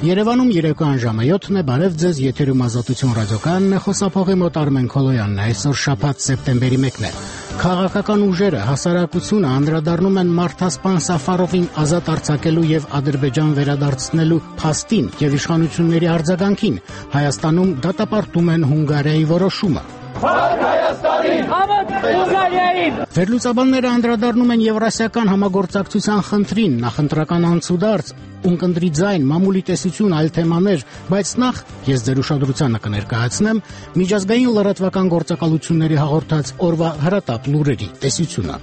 Երևանում երեկոյան ժամը 7-ն է, բարև ձեզ, եթերում Ազատություն ռադիոկայանն է, խոսափողի մոտ Արմեն Քոլոյանն է, այսօր շաբաթ սեպտեմբերի 1-ն է։ Քաղաքական ուժերը, հասարակությունը անդրադառնում են Մարդասպան Սաֆարովին ազատ արձակելու եւ Ադրբեջան վերադարձնելու փաստին եւ իշխանությունների արձագանքին։ Հայաստանում դատապարտում են Հունգարիայի որոշումը։ Վերլուծաբանները անդրադառնում են Եվրասիական համագործակցության խնդրին, նախընտրական անցուդարձ, ունկնդրի ձայն, մամուլի տեսություն, այլ թեմաներ, բայց նախ ես ձեր ուշադրությանը կներկայացնեմ միջազգային լրատվական գործակալությունների հաղորդած օրվա հրատապ լուրերի տեսությունը։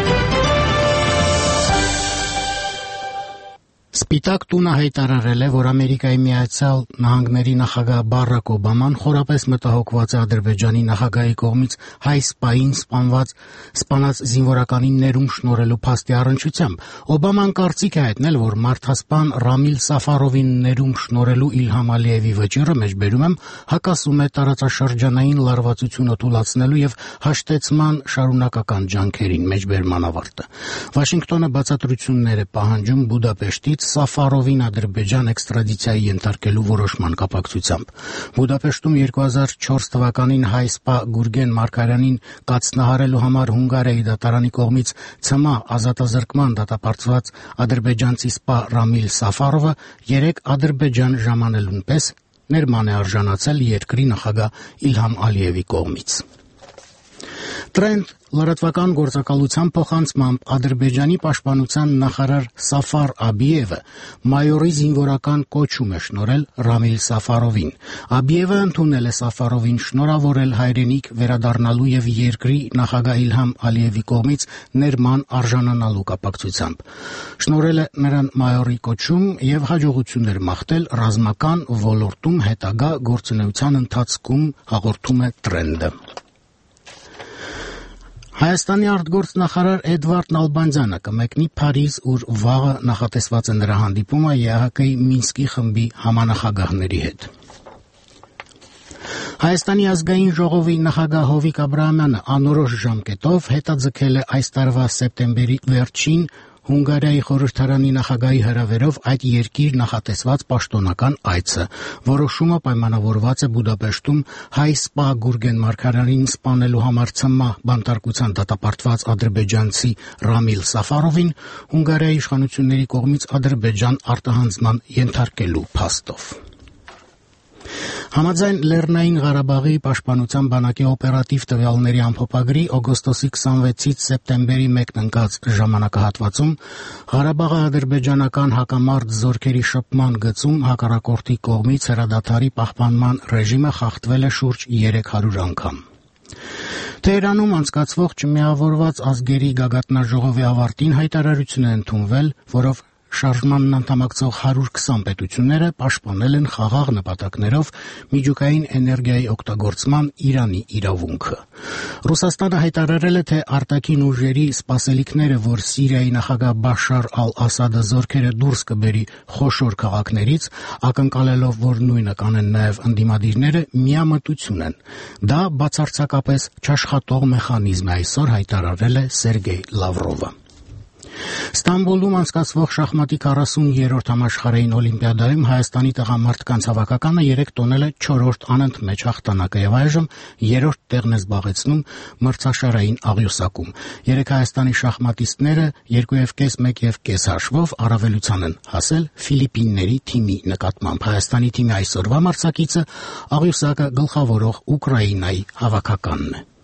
Սպիտակ տունը հայտարարել է, որ Ամերիկայի Միացյալ Նահանգների նախագահ Բարաք Օբաման խորապես մտահոգված է Ադրբեջանի նախագահի կողմից հայ սպային սպանած զինվորականին ներում շնորհելու փաստի առնչությամբ։ Օբաման կարծիք է հայտնել, որ մարդասպան Ռամիլ Սաֆարովին ներում շնորհելու Իլհամ Ալիևի վճիռը, մեջբերում եմ, հակասում է տարածաշրջանային լարվածությունը թույլատնելու եւ հաշտեցման շարունակական ջանքերին, մեջբերման ավարտը։ Վաշինգտոնը բացատրություններ է պահանջում Բուդապեշտից Սաֆարովին Ադրբեջան էքստրադիցիայի ենթարկելու որոշման կապակցությամբ։ Բուդապեշտում 2004 թվականին հայ սպա Գուրգեն Մարկարյանին կացնահարելու համար Հունգարիայի դատարանի կողմից ՑՄԱ ազատազրկման դատապարտված ադրբեջանցի սպա Ռամիլ Սաֆարովը 3 Ադրբեջան ժամանելուն պես ներման է արժանացել երկրի նախագահ Իլհամ Ալիևի կողմից։ Տրենդ լրատվական գործակալության փոխանցմամբ Ադրբեջանի պաշտպանության նախարար Սաֆար Աբիևը մայորի զինվորական կոչում է շնորհել Ռամիլ Սաֆարովին։ Աբիևը ընդունել է Սաֆարովին շնորհավորել հայրենիք վերադառնալու եւ երկրի նախագահ Իլհամ Ալիևի կողմից ներման արժանանալու կապակցությամբ։ Շնորհել է նրան մայորի կոչում եւ հաջողություններ մաղթել ռազմական ոլորտում հետագա գործունեության ընթացքում, հաղորդում է Տրենդը։ Հայաստանի արտգործնախարար Էդվարդ Նալբանդյանը կմեկնի Փարիզ, ուր վաղը նախատեսված է նրա հանդիպումը ԵԱՀԿ-ի Մինսկի խմբի համանախագահների հետ։ Հայաստանի ազգային ժողովի նախագահ Հովիկ Աբրահամյանը անորոշ ժամկետով հետաձգել է այս տարվա սեպտեմբերի վերջին Հունգարիայի խորհրդարանի նախագահի հրավերով այդ երկիր նախատեսված պաշտոնական այցը։ Որոշումը պայմանավորված է Բուդապեշտում հայ սպա Գուրգեն Մարկարյանին սպանելու համար ՑՄԱ բանտարկության դատապարտված ադրբեջանցի Ռամիլ Սաֆարովին Հունգարիայի իշխանությունների կողմից Ադրբեջան արտահանձնման ենթարկելու փաստով։ Համաձայն Լեռնային Ղարաբաղի պաշտպանության բանակի օպերատիվ տվյալների ամփոփագրի օգոստոսի 26-ից սեպտեմբերի 1-ն ընկած ժամանակահատվածում Ղարաբաղի ադրբեջանական հակամարտ զորքերի շփման գծում հակառակորդի կողմից հրադադարի պահպանման ռեժիմը խախտվել է շուրջ 300 անգամ։ Թեհրանում անցկացվող Չմիավորված ազգերի գագաթնաժողովի ավարտին հայտարարություն է ընդունվել, որով շարժմանն անդամակցող 120 պետությունները պաշտպանել են խաղաղ նպատակներով միջուկային էներգիայի օգտագործման Իրանի իրավունքը։ Ռուսաստանը հայտարարել է, թե արտաքին ուժերի սպասելիքները, որ Սիրիայի նախագահ Բաշար ալ-Ասադը զորքերը դուրս կբերի խոշոր քաղաքներից, ակնկալելով, որ նույնը կանեն նաև ընդդիմադիրները, միամտություն են։ Դա բացարձակապես չաշխատող մեխանիզմ է, այսօր հայտարարել է Սերգեյ Լավրովը։ Ստամբուլում անցկացվող շախմատի 40-րդ համաշխարհային օլիմպիադայում Հայաստանի տղամարդկանց հավաքականը 3 տոնել է 4-րդ անընդմեջ հաղթանակը եւ այժմ 3-րդ տեղն է զբաղեցնում մրցաշարային աղյուսակում։ 3 Հայաստանի շախմատիստները 2.5-1.5 հաշվով առավելության են հասել Ֆիլիպինների թիմի նկատմամբ։ Հայաստանի թիմի այսօրվա մրցակիցը աղյուսակը գլխավորող Ուկրաինայի հավաքականն է։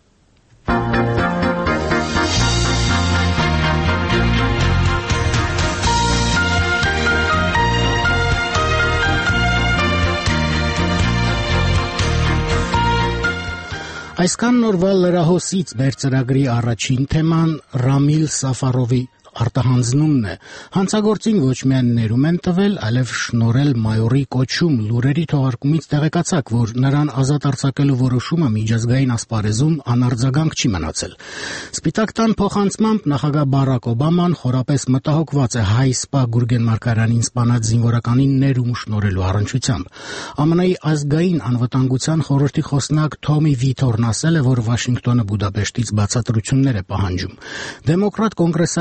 Այսքան նորվա լրահոսից մեր ծրագրի առաջին թեման Ռամիլ Սաֆարովի արտահանձնումն է։ Հանցագործին ոչ միայն ներում են տվել, այլև շնորհել մայորի կոչում։ Լուրերի թողարկումից տեղեկացաք, որ նրան ազատ արձակելու որոշումը միջազգային ասպարեզում անարձագանք չի մնացել։ Սպիտակ տան փոխանցմամբ նախագահ Բարաք Օբաման խորապես մտահոգված է հայ սպա Գուրգեն Մարկարյանին սպանած զինվորականին ներում շնորհելու առնչությամբ։ ԱՄՆ-ի ազգային անվտանգության խորհրդի խոսնակ Թոմի Վիթորն ասել է, որ Վաշինգտոնը Բուդապեշտից բացատրություններ է պահանջում։ Դեմոկրատ կոնգրեսական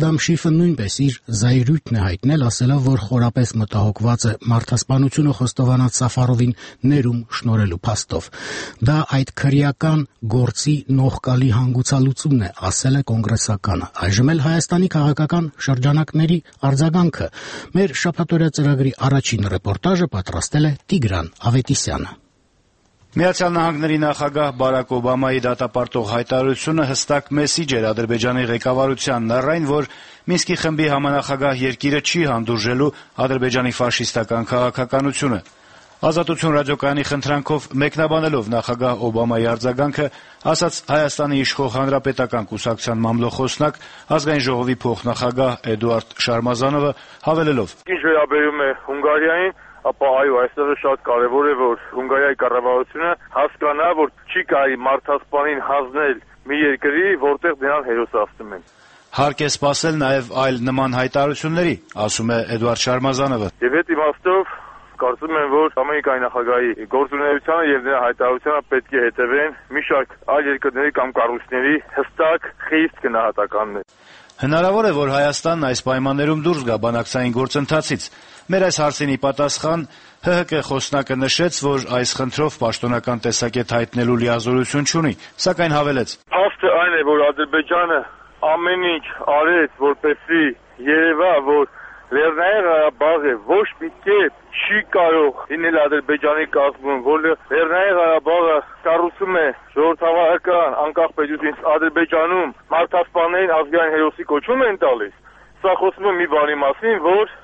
Ադամ Շիֆը նույնպես իր զայրույթն է հայտնել, ասելով, որ խորապես մտահոգված է մարդասպանությունը խոստովանած Սաֆարովին ներում շնորհելու փաստով։ Դա այդ քրեական գործի նողկալի հանգուցալուծումն է, ասել է կոնգրեսականը։ Այժմ էլ Հայաստանի քաղաքական շրջանակների արձագանքը։ Մեր շաբաթօրյա ծրագրի առաջին ռեպորտաժը պատրաստել է Տիգրան Ավետիսյանը։ Միացյալ Նահանգների նախագահ Բարակ Օբամայի դատապարտող հայտարարությունը հստակ մեսիջ էր Ադրբեջանի ղեկավարությանն առ այն, որ Մինսկի խմբի համանախագահ երկիրը չի հանդուրժելու Ադրբեջանի ֆաշիստական քաղաքականությունը։ Ազատություն ռադիոկայանի խնդրանքով մեկնաբանելով նախագահ Օբամայի արձագանքը, ասաց Հայաստանի իշխող հանրապետական կուսակցության մամլոխոսնակ ազգային ժողովի փոխնախագահ Էդուարդ Շարմազանովը, հավելելով. Ինչ վերաբերում է Հունգարիային, ապա այո, այստեղ շատ կարևոր է, որ Հունգարիայի կառավարությունը հասկանա, որ չի կարելի մարդասպանին հանձնել մի երկրի, որտեղ նրան հերոսացնում են։ Հարկ է սպասել նաև այլ նման հայտարարությունների, ասում է Էդուարդ Շարմազանովը։ Եվ այդ իմաստով կարծում եմ, որ Ամերիկայի նախագահի գործունեությանը եւ նրա հայտարարությանը պետք է հետևեն մի շարք այլ երկրների կամ կառույցների հստակ, խիստ գնահատականներ։ Հնարավոր է, որ Հայաստանն այս պայմաններում դուրս գա բանակցային գործընթացից։ Մեր այս հարցին ի պատասխան ՀՀԿ խոսնակը նշեց, որ այս խնդրով պաշտոնական տեսակետ հայտնելու լիազորություն չունի, սակայն հավելեց. Փաստը այն է, որ Ադրբեջանը ամեն ինչ արեց, որպեսզի երևա, որ Լեռնային Ղարաբաղը ոչ մի կերպ չի կարող լինել Ադրբեջանի կազմում, որ Լեռնային Ղարաբաղը կառուցում է ժողովրդավարական անկախ պետություն, Ադրբեջանում մարդասպաններին ազգային հերոսի կոչում են տալիս։ Սա խոսում է մի բանի մասին, որ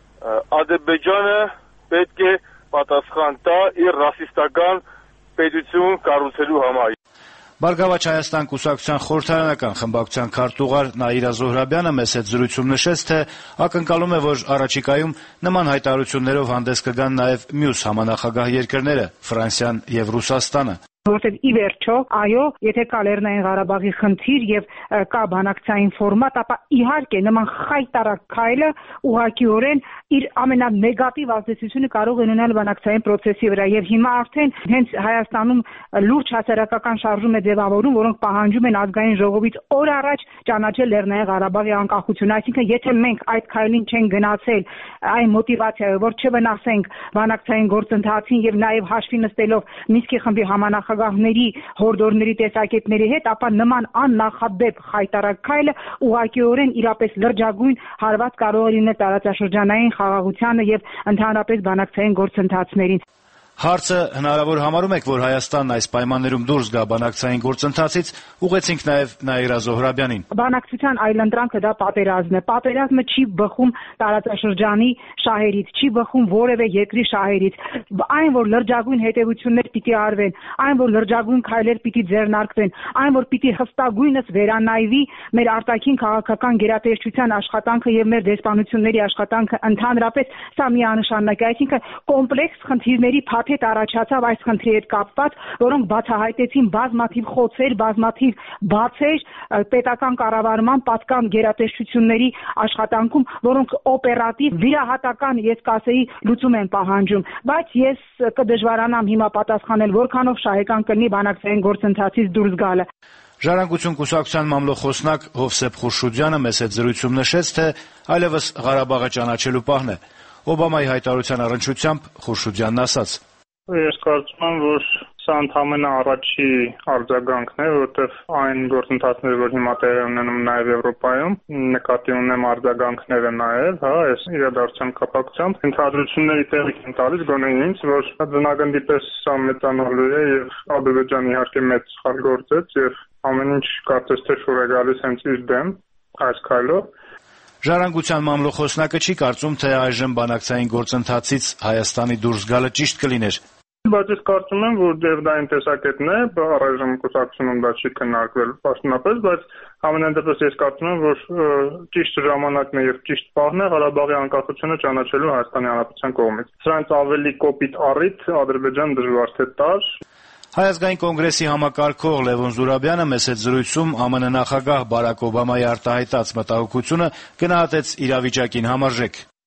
Ադրբեջանը պետք է պատասխան տա իր ռասիստական պետություն կառուցելու համար։ Բարգավաճ Հայաստան կուսակցության խորհրդարանական խմբակցության քարտուղար Նաիրա Զոհրաբյանը մեծ հետ զրույցում նշեց, թե ակնկալում է, որ առաջիկայում նման հայտարարություններով հանդես կգան նաև մյուս համանախագահ երկրները՝ Ֆրանսիան եւ Ռուսաստանը։ Որտեւ ի վերջո, այո, եթե կա Լեռնային Ղարաբաղի խնդիր եւ կա բանակցային ֆորմատ, ապա իհարկե նման խայտարակ քայլը ուղղակիորեն իր ամենանեգատիվ ազդեցությունը կարող է ունենալ բանակցային process-ի վրա եւ հիմա արդեն հենց Հայաստանում լուրջ հասարակական շարժում է ձևավորում, որոնք պահանջում են ազգային ժողովից օր առաջ ճանաչել Լեռնային Ղարաբաղի անկախությունը, այսինքն եթե մենք այդ քայլին չենք գնացել այն մոտիվացիայով, որ չվնասենք բանակցային գործընթացին եւ նաեւ հաշվի նստելով Մինսկի խմբի համանախագահների հորդորների տեսակետների հետ, ապա նման աննախադեպ խայտարակ քայլը ուղղակիորեն իրապես լրջագույն հարված կարող է լինել տարածաշրջանային խաղաղությանը եւ ընդհանրապես բանակցային գործընթացներին։ Հարցը հնարավոր համարում եք, որ Հայաստանն այս պայմաններում դուրս գա բանակցային գործընթացից, ուղեցինք նաև Նաիրա Զոհրաբյանին։ Բանակցության այլընտրանքը դա պատերազմն է։ Պատերազմը չի բխում տարածաշրջանի շահերից, չի բխում որևէ երկրի շահերից։ Այն, որ լրջագույն հետևություններ պիտի արվեն, այն, որ լրջագույն քայլեր պիտի ձեռնարկվեն, այն, որ պիտի հստակույնս վերանայվի մեր արտաքին քաղաքական գերատեսչության աշխատանքը եւ մեր դեսպանությունների աշխատանքը ընդհանրապես, սա միանշանակ է, այսինքն կոմպլեքս խնդիրների հետ առաջացավ այս խնդրի հետ կապված, որոնք բացահայտեցին բազմաթիվ խոցեր, բազմաթիվ բացեր պետական կառավարման պատկան գերատեսչությունների աշխատանքում, որոնք օպերատիվ վիրահատական, ես կասեի, լուծում են պահանջում, բայց ես կդժվարանամ հիմա պատասխանել, որքանով շահեկան կլինի բանակցային գործընթացից դուրս գալը։ Ժառանգություն կուսակցության մամլոխոսնակ Հովսեփ Խուրշուդյանը մեծ հետ զրույցում նշեց, թե այլևս Ղարաբաղը ճանաչելու պահն է։ Օբամայի հայտարարության առնչությամբ Խուրշուդյանն ասաց. Ես կարծում եմ, որ սա ընդամենը առաջի արձագանքն է, որովհետև այն գործընթացները, որ հիմա տեղի ունենում նաև Եվրոպայում, նկատի ունեմ արձագանքները նաև, այս իրադարձության կապակցությամբ ընդհանրությունների տեղիք են տալիս գոնե ինձ, որ ձնագնդի պես սա մեծանալու է եւ Ադրբեջանը իհարկե մեծ սխալ գործեց եւ ամեն ինչ կարծես թե շուր է գալիս հենց իր դեմ այս քայլով։ Ժառանգության մամլոխոսնակը չի կարծում, թե այժմ բանակցային գործընթացից Հայաստանի դուրս գալը ճիշտ կլիներ։ Բայց ես կարծում եմ, որ դեռ դա այն տեսակետն է, առայժմ կուսակցությունում դա չի քննարկվել պաշտոնապես, բայց ամենայն դեպս ես կարծում եմ, որ ճիշտ ժամանակն է եւ ճիշտ պահն է Ղարաբաղի անկախությունը ճանաչելու Հայաստանի Հանրապետության կողմից։ Սրանց ավելի կոպիտ առիթ Ադրբեջանը դժվար թե տար։ Հայ ազգային կոնգրեսի համակարգող Լևոն Զուրաբյանը մեծ հետ զրույցում ԱՄՆ նախագահ Բարակ Օբամայի արտահայտած մտահոգությունը գնահատեց իրավիճակին համարժեք։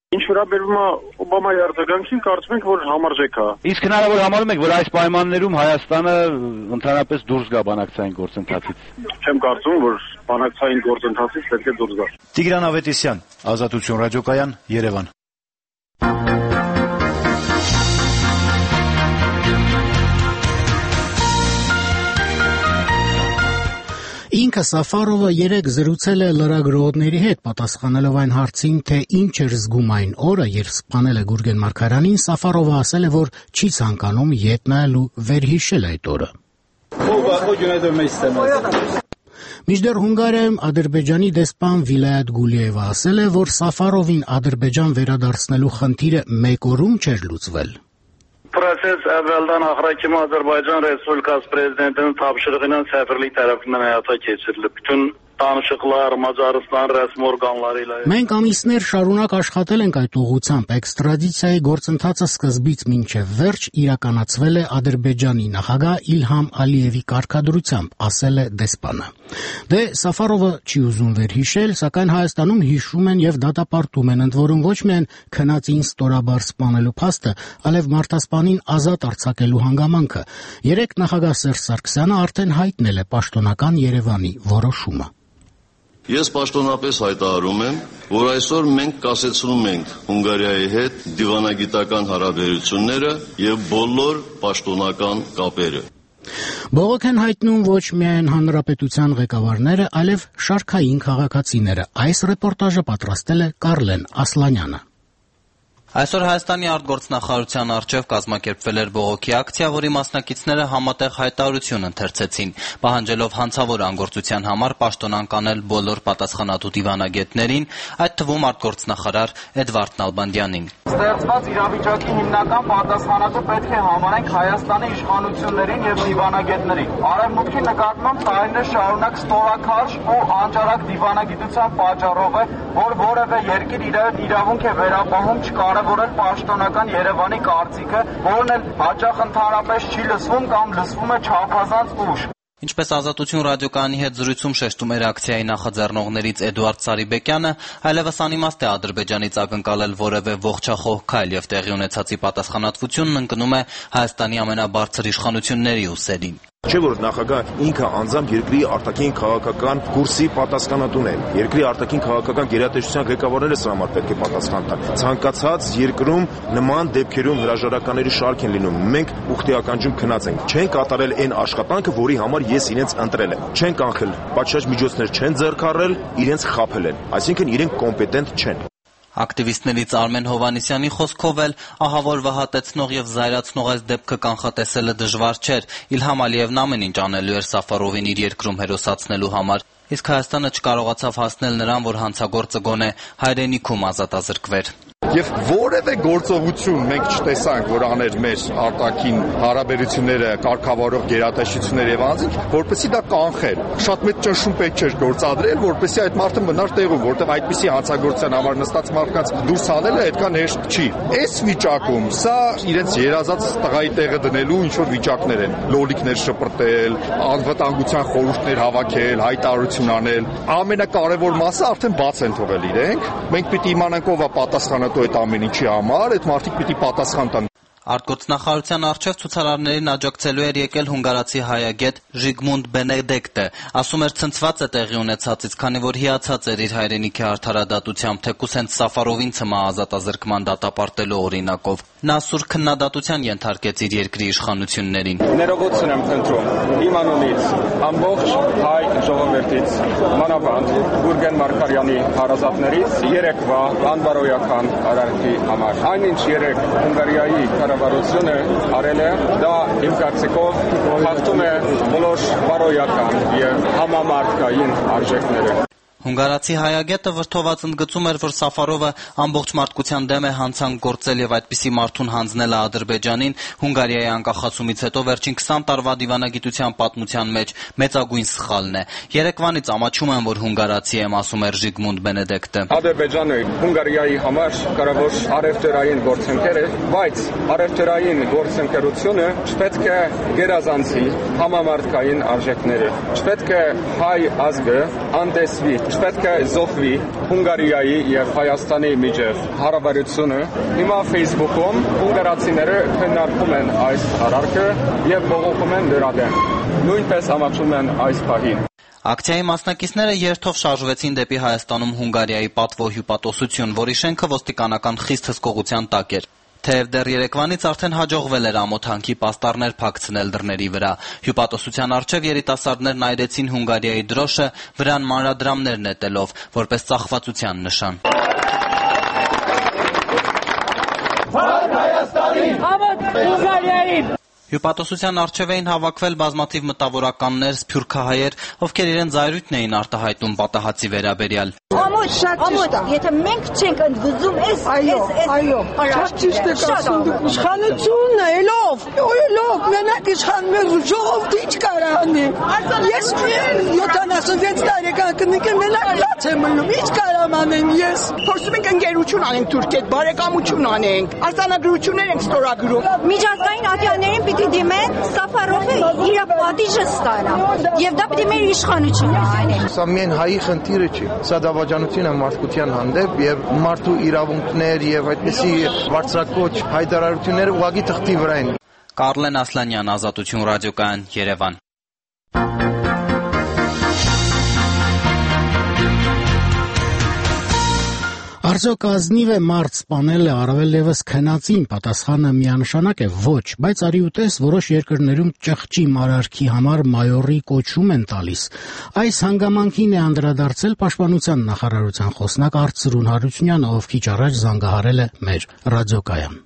Ինչ վերաբերում է Օբամայի արձագանքին, կարծում ենք, որ համարժեք է։ Իսկ հնարավոր համարում եք, որ այս պայմաններում Հայաստանը ընդհանրապես դուրս գա բանակցային գործընթացից։ Չեմ կարծում, որ բանակցային գործընթացից պետք է դուրս գա։ Տիգրան Ավետիսյան, Ազատություն ռադիոկայան, Երևան։ Ինքը Սաֆարովը երեկ զրուցել է լրագրողների հետ, պատասխանելով այն հարցին, թե ինչ էր զգում այն օրը, երբ սպանել է Գուրգեն Մարգարյանին, Սաֆարովը ասել է, որ չի ցանկանում ետ նայել ու վերհիշել այդ օրը։ Մինչդեռ Հունգարիայում Ադրբեջանի դեսպան Վիլայետ Գուլիևը ասել է, որ Սաֆարովին Ադրբեջան վերադարձնելու խնդիրը մեկ օրում չէր լուծվել։ Процесс evvelden ahrakimi Azerbaycan Respublikası Prezidentinin tapşırığıyla səfirlik tərəfindən həyata keçirilib. Bütün danışıqlar Macaristan rəsmi orqanları ilə. Մենք ամիսներ շարունակ աշխատել ենք այդ ուղղությամբ, էքստրադիցիայի գործընթացը սկզբից մինչև վերջ իրականացվել է Ադրբեջանի նախագահ Իլհամ Ալիևի կարգադրությամբ, ասել է դեսպանը։ Դե Սաֆարովը չի ուզում վերհիշել, սակայն Հայաստանում հիշում են եւ դատապարտում են, ընդ որում ոչ միայն քնածին ստորաբար սպանելու փաստը, այլև մարդասպանին ազատ արձակելու հանգամանքը։ Երեք նախագահ Սերժ Սարգսյանը արդեն հայտնել է պաշտոնական Երևանի որոշումը։ Ես պաշտոնապես հայտարարում եմ, որ այսօր մենք կասեցնում ենք Հունգարիայի հետ դիվանագիտական հարաբերությունները եւ բոլոր պաշտոնական կապերը։ Բողոք են հայտնում ոչ միայն հանրապետության ղեկավարները, այլև շարքային քաղաքացիները։ Այս ռեպորտաժը պատրաստել է Կարլեն Ասլանյանը։ Այսօր Հայաստանի արտգործնախարարության առջև կազմակերպվել էր բողոքի ակցիա, որի մասնակիցները համատեղ հայտարարություն ընթերցեցին, պահանջելով հանցավոր անգործության համար պաշտոնանկ անել բոլոր պատասխանատու դիվանագետներին, այդ թվում արտգործնախարար Էդվարդ Նալբանդյանին։ Ստեղծված իրավիճակի հիմնական պատասխանատու պետք է համարենք Հայաստանի իշխանություններին եւ դիվանագետներին։ Արևմուտքի նկատմամբ տարիներ շարունակ ստորաքարշ ու անճարակ դիվանագիտության պատճառով է, որ որևէ երկիր իրավունք է վերապահում չկարևորել պաշտոնական Երևանի կարծիքը, որն էլ հաճախ ընդհանրապես չի լսվում կամ լսվում է չափազանց ուշ։ Ինչպես Ազատություն ռադիոկայանի հետ զրույցում շեշտում էր ակցիայի նախաձեռնողներից Էդուարդ Սարիբեկյանը, այլևս անիմաստ է Ադրբեջանից ակնկալել որևէ ողջախոհ քայլ եւ տեղի ունեցածի պատասխանատվությունն ընկնում է Հայաստանի ամենաբարձր իշխանությունների ուսերին։ Չէ՞ որ նախագահ ինքը անձամբ երկրի արտաքին քաղաքական կուրսի պատասխանատուն է։ Երկրի արտաքին քաղաքական գերատեսչության ղեկավարները սրա համար պետք է պատասխան տան։ Ցանկացած երկրում նման դեպքերում հրաժարականների շարք են լինում։ Մենք ուխտի ականջում քնած ենք։ Չեն կատարել այն աշխատանքը, որի համար ես իրենց ընտրել եմ։ Չեն կանխել պատշաճ միջոցներ, չեն ձեռք առել, իրենց խաբել են։ Այսինքն իրենք կոմպետենտ չեն։ Ակտիվիստներից Արմեն Հովհաննիսյանի խոսքով էլ ահավոր վհատեցնող եւ զայրացնող այս դեպքը կանխատեսելը դժվար չէր։ Իլհամ Ալիևն ամեն ինչ անելու էր Սաֆարովին իր երկրում հերոսացնելու համար, իսկ Հայաստանը չկարողացավ հասնել նրան, որ հանցագործը գոնե հայրենիքում ազատազրկվեր։ Եվ որևէ գործողություն մենք չտեսանք, որ աներ մեր արտաքին հարաբերությունները կարգավորող գերատեսչությունները եւ անձինք, որպեսզի դա կանխեր։ Շատ մեծ ճնշում պետք չէր գործադրել, որպեսզի այդ մարդը մնար տեղում, որտեղ այդպիսի հանցագործության համար նստած մարդկանց դուրս հանելը այդքան հեշտ չի։ Այս վիճակում սա իրենց երազած տղայի տեղը դնելու ինչ որ վիճակներ են։ Լոլիկներ շպրտել, անվտանգության խորհուրդներ հավաքել, հայտարարություն անել։ Ամենակարևոր մասը արդեն բաց են թողել իրենք։ Մենք պիտի իմանանք ով է պատասխանատու այդ ամեն ինչի համար, այդ մարդիկ պիտի պատասխան տան։ Արտգործնախարարության առջև ցուցարարներին աջակցելու էր եկել հունգարացի հայագետ Ժիգմունդ Բենեդեկտը։ Ասում էր ցնցված է տեղի ունեցածից, քանի որ հիացած էր իր հայրենիքի արդարադատությամբ, թեկուզ հենց Սաֆարովին ցմա ազատազրկման դատապարտելու օրինակով։ Նա սուր քննադատության ենթարկեց իր երկրի իշխանություններին։ Ներողություն եմ խնդրում իմ անունից, ամբողջ հայ ժողովրդից, մանավանդ Գուրգեն Մարգարյանի հարազատներից երեկվա անբարոյական արարքի համար։ Այնինչ երեք Հունգարիայի կառավարությունը արել է, դա իմ կարծիքով խախտում է բոլոր բարոյական եւ համամարտկային արժեքները։ Հունգարացի հայագետը վրդոված ընդգծում էր, որ Սաֆարովը ամբողջ մարդկության դեմ է հանցանք գործել եւ այդպիսի մարդուն հանձնել է Ադրբեջանին Հունգարիայի անկախացումից հետո վերջին 20 տարվա դիվանագիտության պատմության մեջ մեծագույն սխալն է։ Երեկվանից ամաչում եմ, որ հունգարացի եմ, ասում էր Ժիգմունդ Բենեդեկտը։ Ադրբեջանը Հունգարիայի համար կարևոր առևտրային գործընկեր է, բայց առևտրային գործընկերությունը չպետք է գերազանցի համամարտկային արժեքները։ Չպետք է հայ ազգը անդեսվի չպետք է զոհվի Հունգարիայի եւ Հայաստանի միջև հարաբերությունը։ Հիմա Facebook-ում հունգարացիները քննարկում են այս հարարքը եւ բողոքում են դրա դեմ։ Նույնպես համաձայն են այս պահին։ Ակցիայի մասնակիցները երթով շարժվեցին դեպի Հայաստանում Հունգարիայի պատվո հյուպատոսություն, որի շենքը ոստիկանական խիստ հսկողության տակ էր։ Թեև դեռ երեկվանից արդեն հաջողվել էր ամոթանքի պաստառներ փակցնել դռների վրա։ Հյուպատոսության առջև երիտասարդներն այրեցին Հունգարիայի դրոշը, վրան մանրադրամներ նետելով, որպես ծախվածության նշան։ Հավատ Հայաստանին! Հավատ Հունգարիային! Հյուպատոսության առջև էին հավաքվել բազմաթիվ մտավորականներ, սփյուռքահայեր, ովքեր իրենց զայրույթն էին արտահայտում պատահածի վերաբերյալ։ Ամոթ, եթե մենք չենք ընդվզում այո, շատ ճիշտ եք ասում դուք, իշխանությունն է, ելով, մենակ իշխանում է ժողովուրդը ինչ կարա անի։ Ես 76 տարեկան կնիկ եմ, մենակ լաց եմ մնում, ինչ կարամ անեմ ես։ Փորձում ենք ընկերություն անենք Թուրքի հետ, բարեկամություն անենք, արձանագրություններ ենք ստորագրում։ Միջազգային ատյաններին պիտի դիմեն Սաֆարովը իր պատիժը ստանա, եւ դա պիտի մեր իշխանությունը անի։ Սա միայն հայի խնդիրը չի, սա դավաճանություն է մարդկության հանդեպ եւ մարդու իրավունքներ եւ այդպիսի բարձրակոչ հայտարարությունները ուղղակի թղթի վրա են։ Կարլեն Ասլանյան, Ազատություն ռադիոկայան, Երևան։ Արդյոք ազնիվ է մարդ սպանելը, առավել ևս քնածին, պատասխանը միանշանակ է ոչ, բայց արի ու տես որոշ երկրներում ճղճի մարարքի համար մայորի կոչում են տալիս։ Այս հանգամանքին է անդրադարձել Պաշտպանության նախարարության խոսնակ Արծրուն Հարությունյանը, ով քիչ առաջ զանգահարել է մեր ռադիոկայան։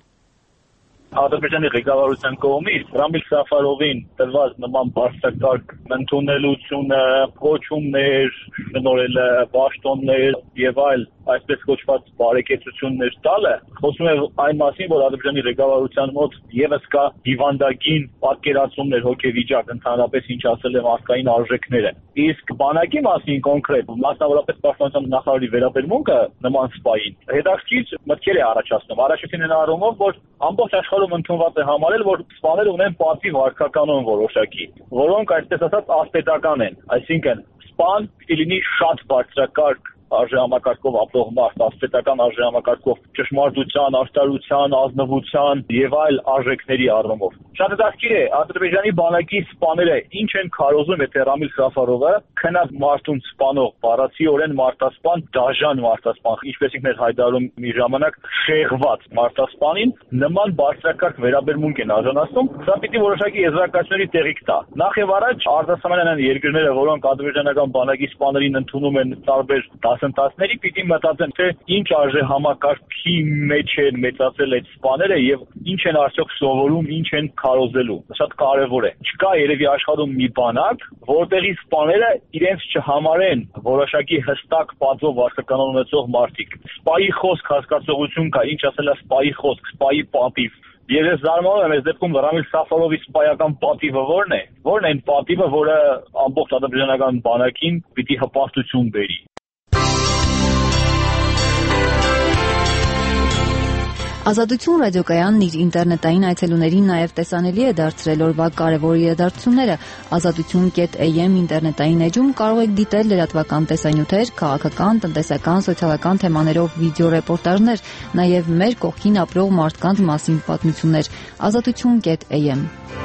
Ադրբեջանի ղեկավարության կողմից Ռամիլ Սաֆարովին տրված նման բարձրակարգ ընդունելությունը, կոչումներ, շնորհելը, պաշտոններ եւ այլ այսպես կոչված բարեկեցություններ տալը խոսում է այն մասին, որ Ադրբեջանի ղեկավարության մոտ եւս կա հիվանդագին պատկերացումներ, հոգեվիճակ, ընդհանրապես ինչ ասել է մարդկային արժեքները։ Իսկ բանակի մասին կոնկրետ, մասնավորապես Պաշտպանության նախարարի վերաբերմունքը նման սպային հետաքրքիր մտքեր է առաջացնում։ Առաջին առումով, որ ամբողջ աշխարհում ընդունված է համարել, որ սպաները ունեն պատվի վարքականոն որոշակի, որոնք այսպես ասած ասպետական են, այսինքն սպան պիտի լինի շատ բարձրակարգ արժեհամակարգով ապրող մարդ, ասպետական արժեհամակարգով ճշմարտության, արտարության, ազնվության եւ այլ արժեքների առումով։ Շատ հետաքրքիր է Ադրբեջանի բանակի սպաները ինչ են քարոզում, եթե Ռամիլ Սաֆարովը քնած մարդուն սպանող, բառացիորեն մարտասպան, դաժան մարտասպան, ինչպես ինքն էր հայտարարում մի ժամանակ, շեղված մարտասպանին նման բարձրակարգ վերաբերմունք են արժանացնում, սա պիտի որոշակի եզրակացությունների տեղիք տա։ Նախ եւ առաջ արտասահմանյան երկրները, որոնք ադրբեջանական բանակի սպաներին ընդունում են տարբեր դասընթացների, պիտի մտածեն, թե ինչ արժեհամակարգի մեջ են մեծացել այդ սպաները եւ ինչ են արդյոք սովորում, ինչ են քարոզելու։ Շատ կարեւոր է։ Չկա երևի աշխարհում մի բանակ, որտեղի սպաները իրենց չհամարեն որոշակի հստակ պատվով վարքականon ունեցող մարդիկ։ Սպայի խոսք հասկացողություն կա, ինչ ասել է սպայի խոսք, սպայի պատիվ։ Եվ ես զարմանում եմ, այս դեպքում Ռամիլ Սաֆարովի սպայական պատիվը ո՞րն է։ Ո՞րն է այն պատիվը, որը ամբողջ ադրբեջանական բանակին պիտի հպարտություն բերի։ Ազատություն ռադիոկայանն իր ինտերնետային այցելուներին նաև տեսանելի է դարձրել օրվա կարևոր իրադարձությունները։ Ազատություն.am ինտերնետային էջում կարող եք դիտել լրատվական տեսանյութեր, քաղաքական, տնտեսական, սոցիալական թեմաներով վիդեոռեպորտաժներ, նաև մեր կողքին ապրող մարդկանց մասին պատմություններ։ Ազատություն.am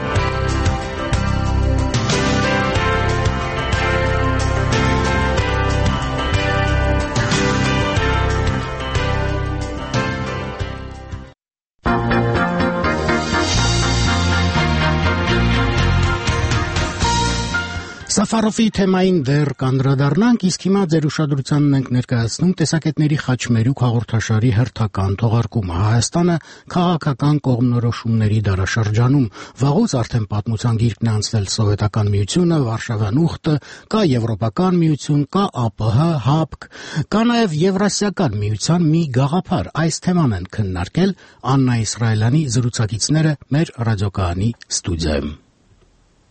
Սաֆարովի թեմային դեռ կանդրադառնանք, իսկ հիմա ձեր ուշադրությանն ենք ներկայացնում տեսակետների խաչմերուկ հաղորդաշարի հերթական թողարկումը։ Հայաստանը քաղաքական կողմնորոշումների դարաշրջանում, վաղուց արդեն պատմության գիրկն է անցնել Սովետական միությունը, Վարշավյան ուխտը, կա Եվրոպական միություն, կա ԱՊՀ, ՀԱՊԿ, կա նաև Եվրասիական միության մի գաղափար։ Այս թեման են քննարկել Աննա Իսրայելյանի զրուցակիցները մեր ռադիոկայանի ստուդիայում։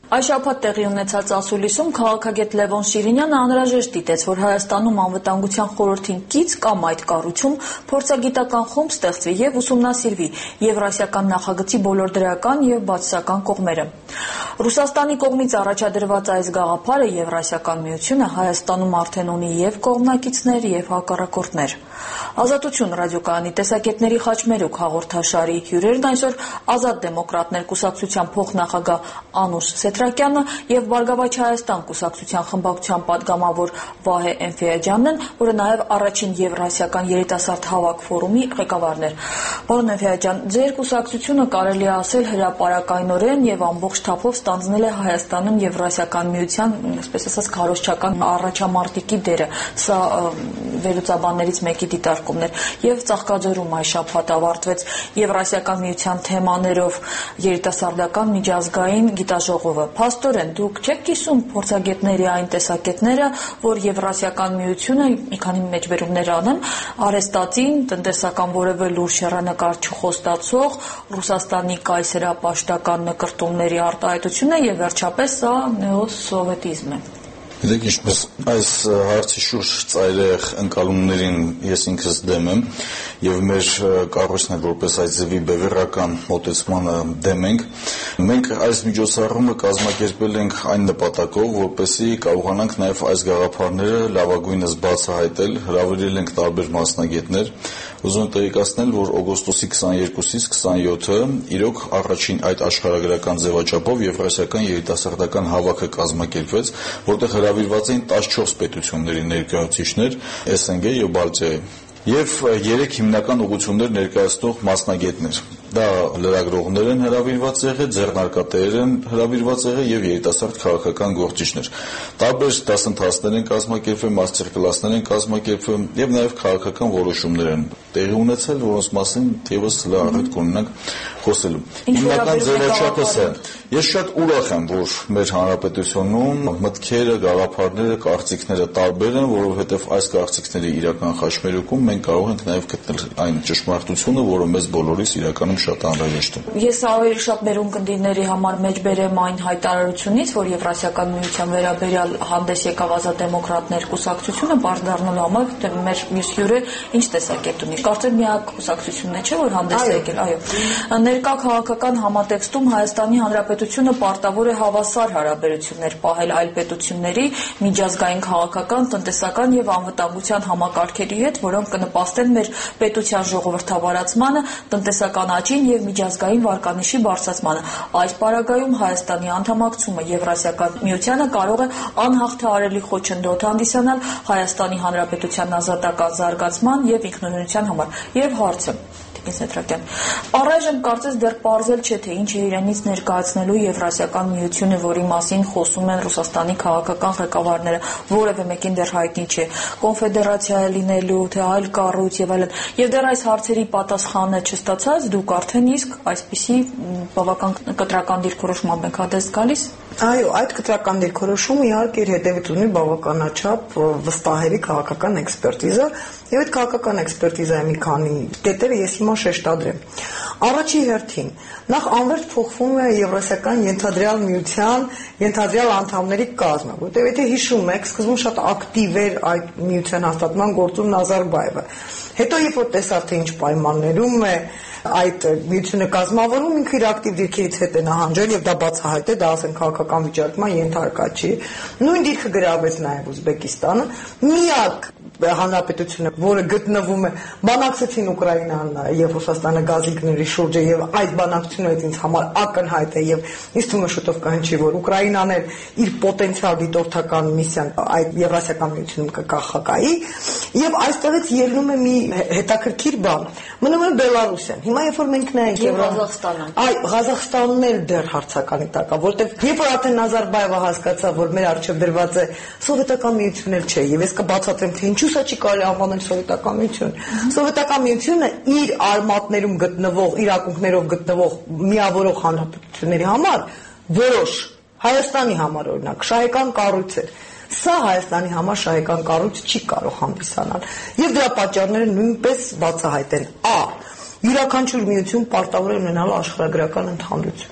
Այս շաբաթ տեղի ունեցած ասուլիսում քաղաքագետ Լևոն Շիրինյանը անհրաժեշտ դիտեց, որ Հայաստանում անվտանգության խորհրդին կից կամ այդ կառույցում փորձագիտական խումբ ստեղծվի եւ ուսումնասիրվի Եվրասիական նախագծի բոլոր դրական եւ բացասական կողմերը։ Ռուսաստանի կողմից առաջադրված այս գաղափարը Եվրասիական միությունը Հայաստանում արդեն ունի եւ կողմնակիցներ եւ հակառակորդներ։ Ազատություն ռադիոկայանի տեսակետների խաչմերուկ հաղորդաշարի հյուրերն այսօր Ազատ դեմոկրատներ կուսակցության փոխնախագահ Անուշ Սետրակյանը եւ Բարգավաճ Հայաստան կուսակցության խմբակցության падգամավոր Վահե Էնֆիաջյանն են, որը նաեւ առաջին Եվրասիական երիտասարդ հավաք ֆորումի ղեկավարն էր։ Պարոն Էնֆիաջյան, ձեր կուսակցությունը կարելի է ասել հրապարակայնորեն եւ ամբողջ թափով ստանձնել է Հայաստանում Եվրասիական միության, այսպես ասած, քարոզչական առաջամարտիկի դերը։ Սա վերլուծաբաններից մեկի դիտարկումն էր եւ Ծաղկաձորում այս շաբաթ ավարտվեց Եվրասիական միության թեմաներով երիտասարդական միջազգային գիտաժողովը։ Փաստորեն դուք չեք կիսում փորձագետների այն տեսակետները, որ Եվրասիական միությունը, մի քանի մեջբերումներ անեմ, արհեստածին, տնտեսական որևէ լուրջ հեռանկար չխոստացող Ռուսաստանի կայսերապաշտական նկրտումների արտահայտություն է եւ վերջապես սա նեոսովետիզմ է։ Գիտեք, ինչպես այս հարցի շուրջ ծայրահեղ ընկալումներին ես ինքս դեմ եմ եւ մեր կառույցն է որպես այդ ձևի բևեռական մոտեցմանը դեմ ենք։ Մենք այս միջոցառումը կազմակերպել ենք այն նպատակով, որպեսզի կարողանանք նաեւ այս գաղափարները լավագույնս բացահայտել, հրավիրել ենք տարբեր մասնագետներ։ Ուզում եմ տեղեկացնել, որ օգոստոսի 22-ից 27-ը իրոք առաջին այդ աշխարհագրական ձևաչափով Եվրասիական երիտասարդական հավաքը կազմակերպվեց, որտեղ հրավիրված էին 14 պետությունների ներկայացուցիչներ, ՍՆԳ եւ Բալթիայի եւ 3 հիմնական ուղղություններ ներկայացնող մասնագետներ։ Դա լրագրողներ են հրավիրված եղել, ձեռնարկատերեր են հրավիրված եղել եւ երիտասարդ քաղաքական գործիչներ։ Տարբեր դասընթացներ են կազմակերպվել, մաստեր-կլասներ են կազմակերպվել եւ նաեւ քաղաքական որոշումներ են տեղի ունեցել, որոնց մասին եւս լավ կունենանք խոսելու։ Հիմնական ձևաչափը սա է։ Ես շատ ուրախ եմ, որ մեր հանրապետությունում մտքերը, գաղափարները, կարծիքները տարբեր են, որովհետեւ այս կարծիքների իրական խաչմերուկում մենք կարող ենք նաեւ գտնել այն ճշմարտությունը, որը մեզ բոլորիս իրականում շատ անհրաժեշտ է։ Ես ավելի շատ մեր ունկնդիրների համար մեջբերեմ այն հայտարարությունից, որ Եվրասիական միության վերաբերյալ հանդես եկավ Ազատ դեմոկրատներ կուսակցությունը, բարձ դառնալու համար թե մեր մյուս հյուրը ինչ տեսակետ ունի։ Կարծեմ միակ կուսակցությունն է, չէ՞, որ հանդես է եկել, այո։ Ներկա քաղաքական համատեքստում Հայաստանի Հանրապետությունը պարտավոր է հավասար հարաբերություններ պահել այլ պետությունների միջազգային քաղաքական, տնտեսական եւ անվտանգության համակարգերի հետ, որոնք կնպաստեն մեր պետության ժողովրդավարացմանը, տնտեսական աճին եւ միջազգային վարկանիշի բարձրացմանը։ Այս պարագայում Հայաստանի անդամակցումը Եվրասիական միությանը կարող է անհաղթահարելի խոչընդոտ հանդիսանալ Հայաստանի Հանրապետության ազատական զարգացման եւ ինքնուրույնության համար։ Եվ հարցը Սետրակյան, առայժմ կարծես դեռ պարզել չէ, թե ինչ է իրենից ներկայացնելու Եվրասիական միությունը, որի մասին խոսում են Ռուսաստանի քաղաքական ղեկավարները, որևէ մեկին դեռ հայտնի չէ, կոնֆեդերացիա է լինելու, թե այլ կառույց եւ այլն։ Եվ դեռ այս հարցերի պատասխանը չստացած, դուք արդեն իսկ այսպիսի բավական կտրական դիրքորոշման եք հանդես գալիս։ Այո, այդ կտրական դիրքորոշումը իհարկե իր հետևից ունի բավականաչափ վստահելի քաղաքական էքսպերտիզա, եւ այդ քաղաքական էքսպերտիզայի մի քանի կետերը ես հիմա շեշտադրեմ։ Առաջի հերթին, նախ անվերջ փոխվում է Եվրասիական ենթադրյալ միության ենթադրյալ անդամների կազմը, որտեղ եթե հիշում եք, սկզբում շատ ակտիվ էր այդ միության հաստատման գործում Նազարբաևը։ Հետո երբ որ տեսավ թե ինչ պայմաններում է այդ միությունը կազմավորում, ինքը իր ակտիվ դիրքերից հետ է նահանջել եւ դա բացահայտ է, դա ասենք քաղաքական վիճակման ենթարկա չի։ Նույն դիրքը գրավեց նաեւ Ուզբեկիստանը, միակ հանրապետությունը, որը գտնվում է, բանակցեցին Ուկրաինան եւ Ռուսաստանը գազիկների շուրջը եւ այդ բանակցությունը ինձ համար ակնհայտ է եւ ինձ թվում է շուտով կհնչի, որ Ուկրաինան էլ իր պոտենցիալ դիտորդական միսիան այդ Եվրասիական միությունում կկախակայի եւ այստեղից ելնում է մի հետաքրքիր բան։ Մնում է Բելարուսիան։ Հիմա երբ որ մենք նայենք Ղազախստանը, Ղազախստանն էլ դեռ հարցականի տակ է, որտեղ երբ որ արդեն Նազարբաևը հասկացավ, որ մեր առջև դրված է սովետական միությունն էլ չէ, եւ ես կբացատրեմ, թե ինչու սա չի կարելի անվանել սովետական միություն։ Սովետական միությունը իր արմատներում գտնվող, իր ակունքներով գտնվող միավորող հանրապետությունների համար որոշ Հայաստանի համար օրինակ շահեկան կառույց էր։ Սա Հայաստանի համար շահեկան կառույց չի կարող հանդիսանալ։ Եվ դրա պատճառները նույնպես բացահայտ են։ Յուրաքանչյուր միություն պարտավոր է ունենալ աշխարհագրական ընդհանրություն։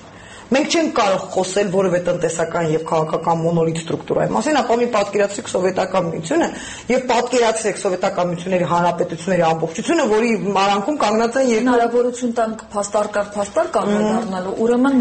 Մենք չենք կարող խոսել որևէ տնտեսական եւ քաղաքական մոնոլիտ ստրուկտուրայի մասին, ապա մի պատկերացրեք Սովետական միությունը եւ պատկերացրեք Սովետական միությունների հանրապետությունների ամբողջությունը, որի արանքում կանգնած են հնարավորություն տանք փաստարկար անդրադառնալու, ուրեմն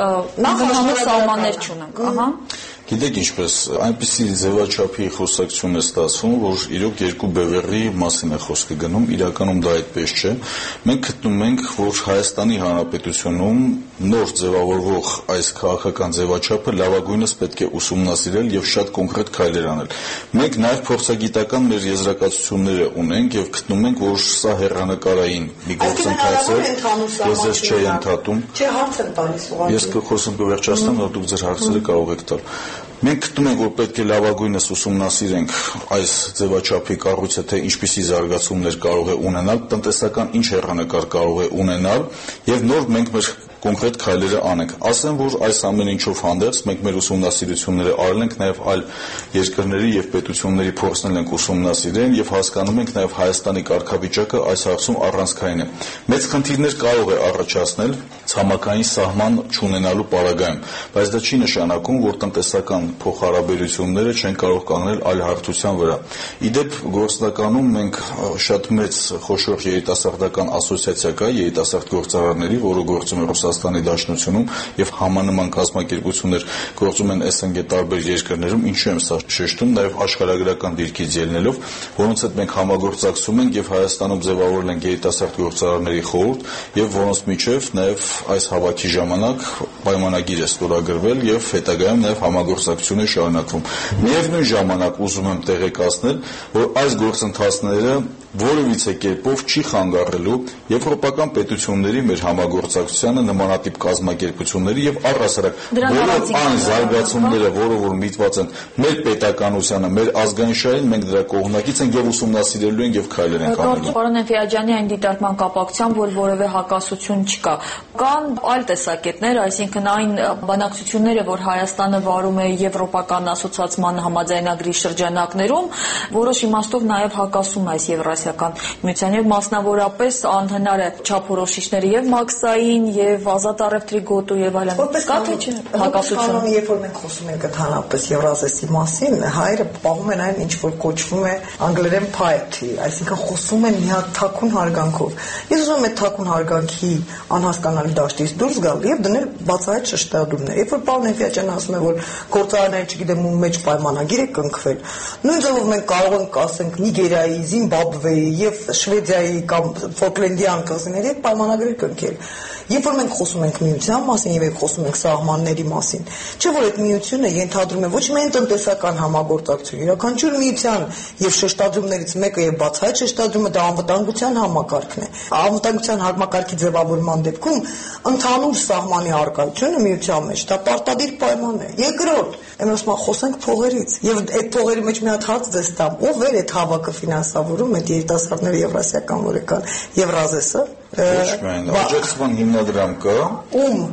նախ սահմաններ չունենք, ահա։ Գիտեք ինչպես, այնպիսի ձևաչափի խոսակցություն է ստացվում, որ իրոք երկու բևեռի մասին է խոսքը գնում, իրականում դա այդպես չէ։ Մենք գտնում ենք, որ Հայաստանի Հանրապետությունում նոր ձևավորվող այս քաղաքական ձևաչափը լավագույնս պետք է ուսումնասիրել եւ շատ կոնկրետ քայլեր անել։ Մենք նաեւ փորձագիտական մեր եզրակացությունները ունենք եւ գտնում ենք, որ սա հեռանկարային մի գործընթաց է, ես ես չէի ընդհատում։ Չէ, հարց եմ տալիս ուղղակի։ Ես կխոսեմ կվերջացնեմ, որ դուք ձեր հարցերը կարող եք տալ։ Մենք գտնում ենք, որ պետք է լավագույնս ուսումնասիրենք այս ձևաչափի կառույցը, թե ինչպիսի զարգացումներ կարող է ունենալ, տնտեսական ինչ հեռանկար կարող է ունենալ եւ նոր մենք մեր կոնկրետ քայլերը անենք։ Ասեմ, որ այս ամեն ինչով հանդերձ մենք մեր ուսումնասիրությունները արել ենք նաև այլ երկրների եւ պետությունների փորձնել ենք ուսումնասիրել եւ հասկանում ենք նաև Հայաստանի կարգավիճակը այս հարցում առանցքային է։ Մեծ խնդիրներ կարող է առաջացնել ցամաքային սահման չունենալու պարագայում, բայց դա չի նշանակում, որ տնտեսական փոխհարաբերությունները չեն կարող կանգնել այլ հարթության վրա։ Իդեպ գործնականում մենք շատ մեծ խոշոր երիտասարդական ասոցիացիա կա երիտասարդ գործարարների, որը գործում է Ռուսաստանի Դաշնությունում եւ համանման կազմակերպություններ գործում են ՍՆԳ տարբեր երկրներում, ինչու եմ սա շեշտում, նաեւ աշխարհագրական դիրքից ելնելով, որոնց հետ մենք համագործակցում ենք եւ Հայաստանում ձևավորել ենք երիտասարդ գործարարների խորհուրդ եւ որոնց միջև նաեւ այս հավաքի ժամանակ պայմանագիր է ստորագրվել եւ հետագայում նաեւ համագործակցություն է շարունակվում։ Միևնույն ժամանակ ուզում եմ տեղեկացնել, որ այս գործընթացները որևիցե կերպով չի խանգարելու եվրոպական պետությունների մեր համագործակցությանը նմանատիպ կազմակերպությունների եւ առհասարակ բոլոր այն զարգացումները, որը որ միտված են մեր պետականությանը, մեր ազգային շահին, մենք դրա կողմնակից ենք եւ ուսումնասիրելու ենք եւ քայլեր ենք անելու։ Պարոն Էֆիաջյանի այն դիտարկման կապակցությամբ, որ որևէ հակասություն չկա, կան այլ տեսակետներ, այսինքն այն բանակցությունները, որ Հայաստանը վարում է եվրոպական ասոցիացիան համաձայնագրի շրջանակներում, որոշ իմաստով նաեւ հակասում է այս Եվրասիական միության եւ մասնավորապես անհնար է չափորոշիչները եւ մաքսային եւ ազատ առևտրի գոտու եւ այլն։ Կա թե չէ հակասություն։ Երբ որ մենք խոսում ենք ընդհանրապես Եվրազեսի մասին, հայերը պահում են այն, ինչ որ կոչվում է անգլերեն piety, այսինքն խոսում են մի հատ թաքուն հարգանքով։ Ես ուզում եմ այդ թաքուն հարգանքի անհասկանալի դաշտից դուրս գալ եւ դնել բացահայտ շեշտադրումներ։ Երբ որ պարոն Էֆիաջյանը ասում է, որ գործարանները, չգիտեմ, ում մեջ պայմանագիր է կնքվել, նույն ձևով մենք կարող ենք ասենք Նիգերիայի, Զիմբաբվեի եւ Շվեդիայի կամ Ֆոկլենդյան կղզիների հետ պայմանագրեր կնքել։ Երբ որ մենք խոսում ենք միության մասին եւ խոսում ենք սահմանների մասին, չէ՞ որ այդ միությունը ենթադրում է ոչ միայն տնտեսական համագործակցություն, յուրաքանչյուր միության եւ շեշտադրումներից մեկը եւ բացահայտ շեշտադրումը դա անվտանգության համակարգն է։ Անվտանգության համակարգի ձևավորման դեպքում ընդհանուր սահմանի առկայությունը միության մեջ դա պարտադիր պայման է։ Երկրորդ, եմսմա խոսենք փողերից եւ այդ փողերի մեջ մի հատ հարց դες տամ, ով էր այդ հավաքը ֆինանսավորում, այդ երիտասարդները Եվրասիական որեկան Եվրազեսը։ Ոչ միայն աջակցման հիմնադրամ կա, ում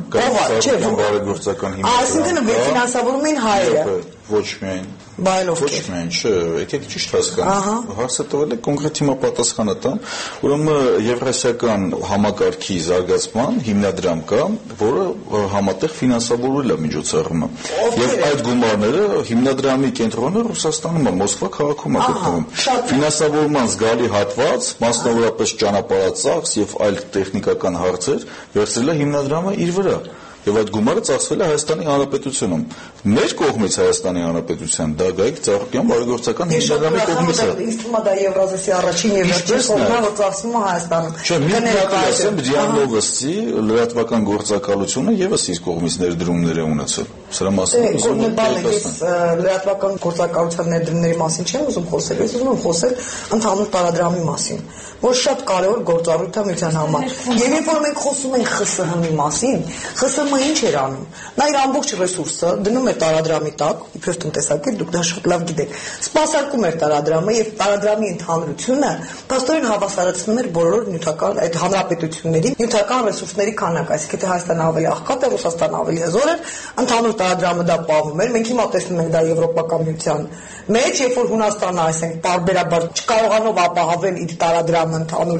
բարեգործական հիմնադրամ։ Այսինքն ֆինանսավորում են հայերը։ Ոչ միայն։ Բայլով ոչ միայն, չէ, եկեք ճիշտ հասկանանք։ Հարցը տվել է կոնկրետ հիմա պատասխանը տամ, ուրեմն Եվրասիական համակարգի զարգացման հիմնադրամ կա, որը համատեղ ֆինանսավորել է միջոցառումը։ Եվ այդ գումարները հիմնադրամի կենտրոնը Ռուսաստանում է, Մոսկվա քաղաքում է գտնվում։ Ֆինանսավորման զգալի հատված, մասնավորապես ճանապարհածախս եւ այլ տեխնիկական հարցեր վերցրել է հիմնադրամը իր վրա։ Եվ այդ գումարը ծախսվել է Հայաստանի Հանրապետությունում։ Մեր կողմից Հայաստանի Հանրապետության դա Գայք Ծառուկյան բարեգործական հիմնադրամի կողմից է։ Իսկ հիմա դա Եվրազեսի առաջին եւ վերջին կողմը որ ծախսվում է Հայաստանում։ Չէ, մի հատ ասեմ, Ռիանովսի լրատվական գործակալությունը եւս իր կողմից ներդրումներ է ունեցել։ Սրա մասին ուզում եմ տեսնել։ Լրատվական գործակալության ներդրումների մասին չեմ ուզում խոսել, ես ուզում եմ խոսել ընդհանուր տարադրամի մասին, որ շատ կարևոր գործառույթ է միության համար։ Եվ երբ որ մենք խոսում ենք ԽՍՀՄ-ի մասին, ԽՍՀՄ-ը ինչ էր անում։ Նա իր ամբողջ ռեսուրսը դնում էր տարադրամի տակ, իբր տնտեսագետ, դուք դա շատ լավ գիտեք։ Սպասարկում էր տարադրամը եւ տարադրամի ընդհանրությունը փաստորեն հավասարացնում էր բոլոր նյութական այդ հանրապետությունների նյութական ռեսուրսների քանակը, այսինքն թե Հայաստանը ավելի աղքատ է, Ռուսաստանը ավելի հզոր է, ընդհանուր տարադրամը դա պահվում էր։ Մենք հիմա տեսնում ենք դա Եվրոպական միության մեջ, երբ որ Հունաստանը, այսինքն, բարբերաբար չկարողանով ապահովել իր տարադրամը ընդհանուր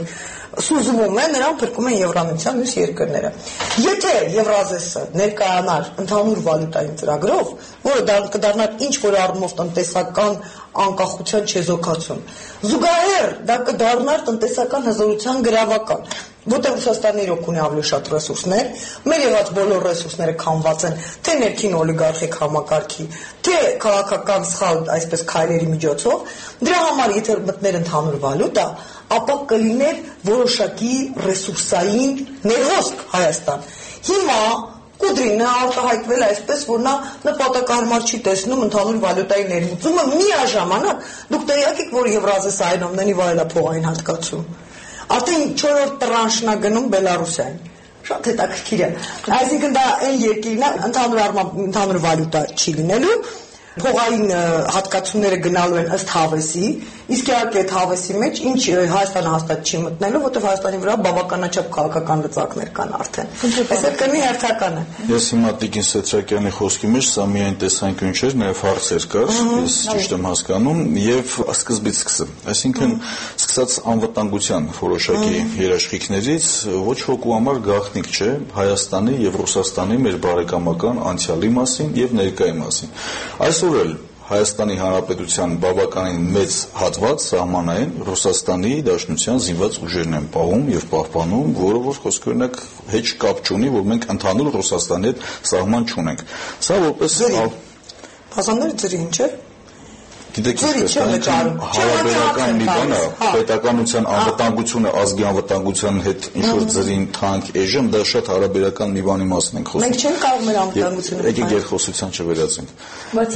սուզվում է, նրան փրկում են Եվրամիության մյուս երկրները։ Եթե Եվրազեսը ներկայանար ընդհանուր վալյուտային ծրագրով, որը կդառնար ինչ-որ առումով տնտեսական անկախության չեզոքացում, զուգահեռ դա կդառնար տնտեսական հզորության գրավական, որտեղ Ռուսաստանը իրոք ունի ավելի շատ ռեսուրսներ, մեր եղած բոլոր ռեսուրսները քամված են թե ներքին օլիգարխիկ համակարգի, թե քաղաքական սխալ այսպես քայլերի միջոցով, դրա համար եթե մտներ ընդհանուր վալյուտա, ապա կլիներ որոշակի ռեսուրսային ներհոսք Հայաստան։ Հիմա Կուդրինը արտահայտվել այսպես, որ նա նպատակահարմար չի տեսնում ընդհանուր վալյուտայի ներմուծումը, միաժամանակ դուք տեղյակ եք, որ Եվրազեսը այնօմնենի վայելափողային հատկացում արդեն 4-րդ տրանշն է գնում Բելարուսիային։ Շատ հետաքրքիր է։ Այսինքն դա այն երկիրն է, ընդհանուր վալյուտա չի լինելու, փողային հատկացումները գնալու են ըստ հավեսի, իսկ իհարկե այդ հավեսի մեջ ինչ Հայաստանը հաստատ չի մտնելու, որտեղ Հայաստանի վրա բավականաչափ քաղաքական լծակներ կան արդեն։ Այսինքն կնի հերթական է։ Ես հիմա Տիկին Սեթրակյանի խոսքի մեջ սա միայն տեսանկյուն չէր, նաև հարցեր կար, ես ճիշտ եմ հասկանում, եւ սկզբից սկսեմ։ Այսինքն սկսած անվտանգության որոշակի երաշխիքներից ոչ հոգու համար գաղտնիք չէ Հայաստանի եւ Ռուսաստանի մեր բարեկամական անցյալի մասին եւ ներկայի մասին։ Այսօր էլ Հայաստանի Հանրապետության բավականին մեծ հատված սահմանային Ռուսաստանի Դաշնության զինված ուժերն են պահում եւ պահպանում, որը որ խոսքը օրինակ հեչ կապ չունի, որ մենք ընդհանուր Ռուսաստանի հետ սահման չունենք։ Սա որպես բազաները ծրի ինչ է։ Գիտեք ինչպես հարաբերական մի բան է, պետականության անվտանգությունը, ազգի անվտանգության հետ ինչ-որ ծրին թանկ էժեմ, դա շատ հարաբերական մի բանի մասին ենք խոսում։ Մենք չենք կարող մեր անվտանգությունը։ Եկեք երկխոսության չվերածենք։ Բայց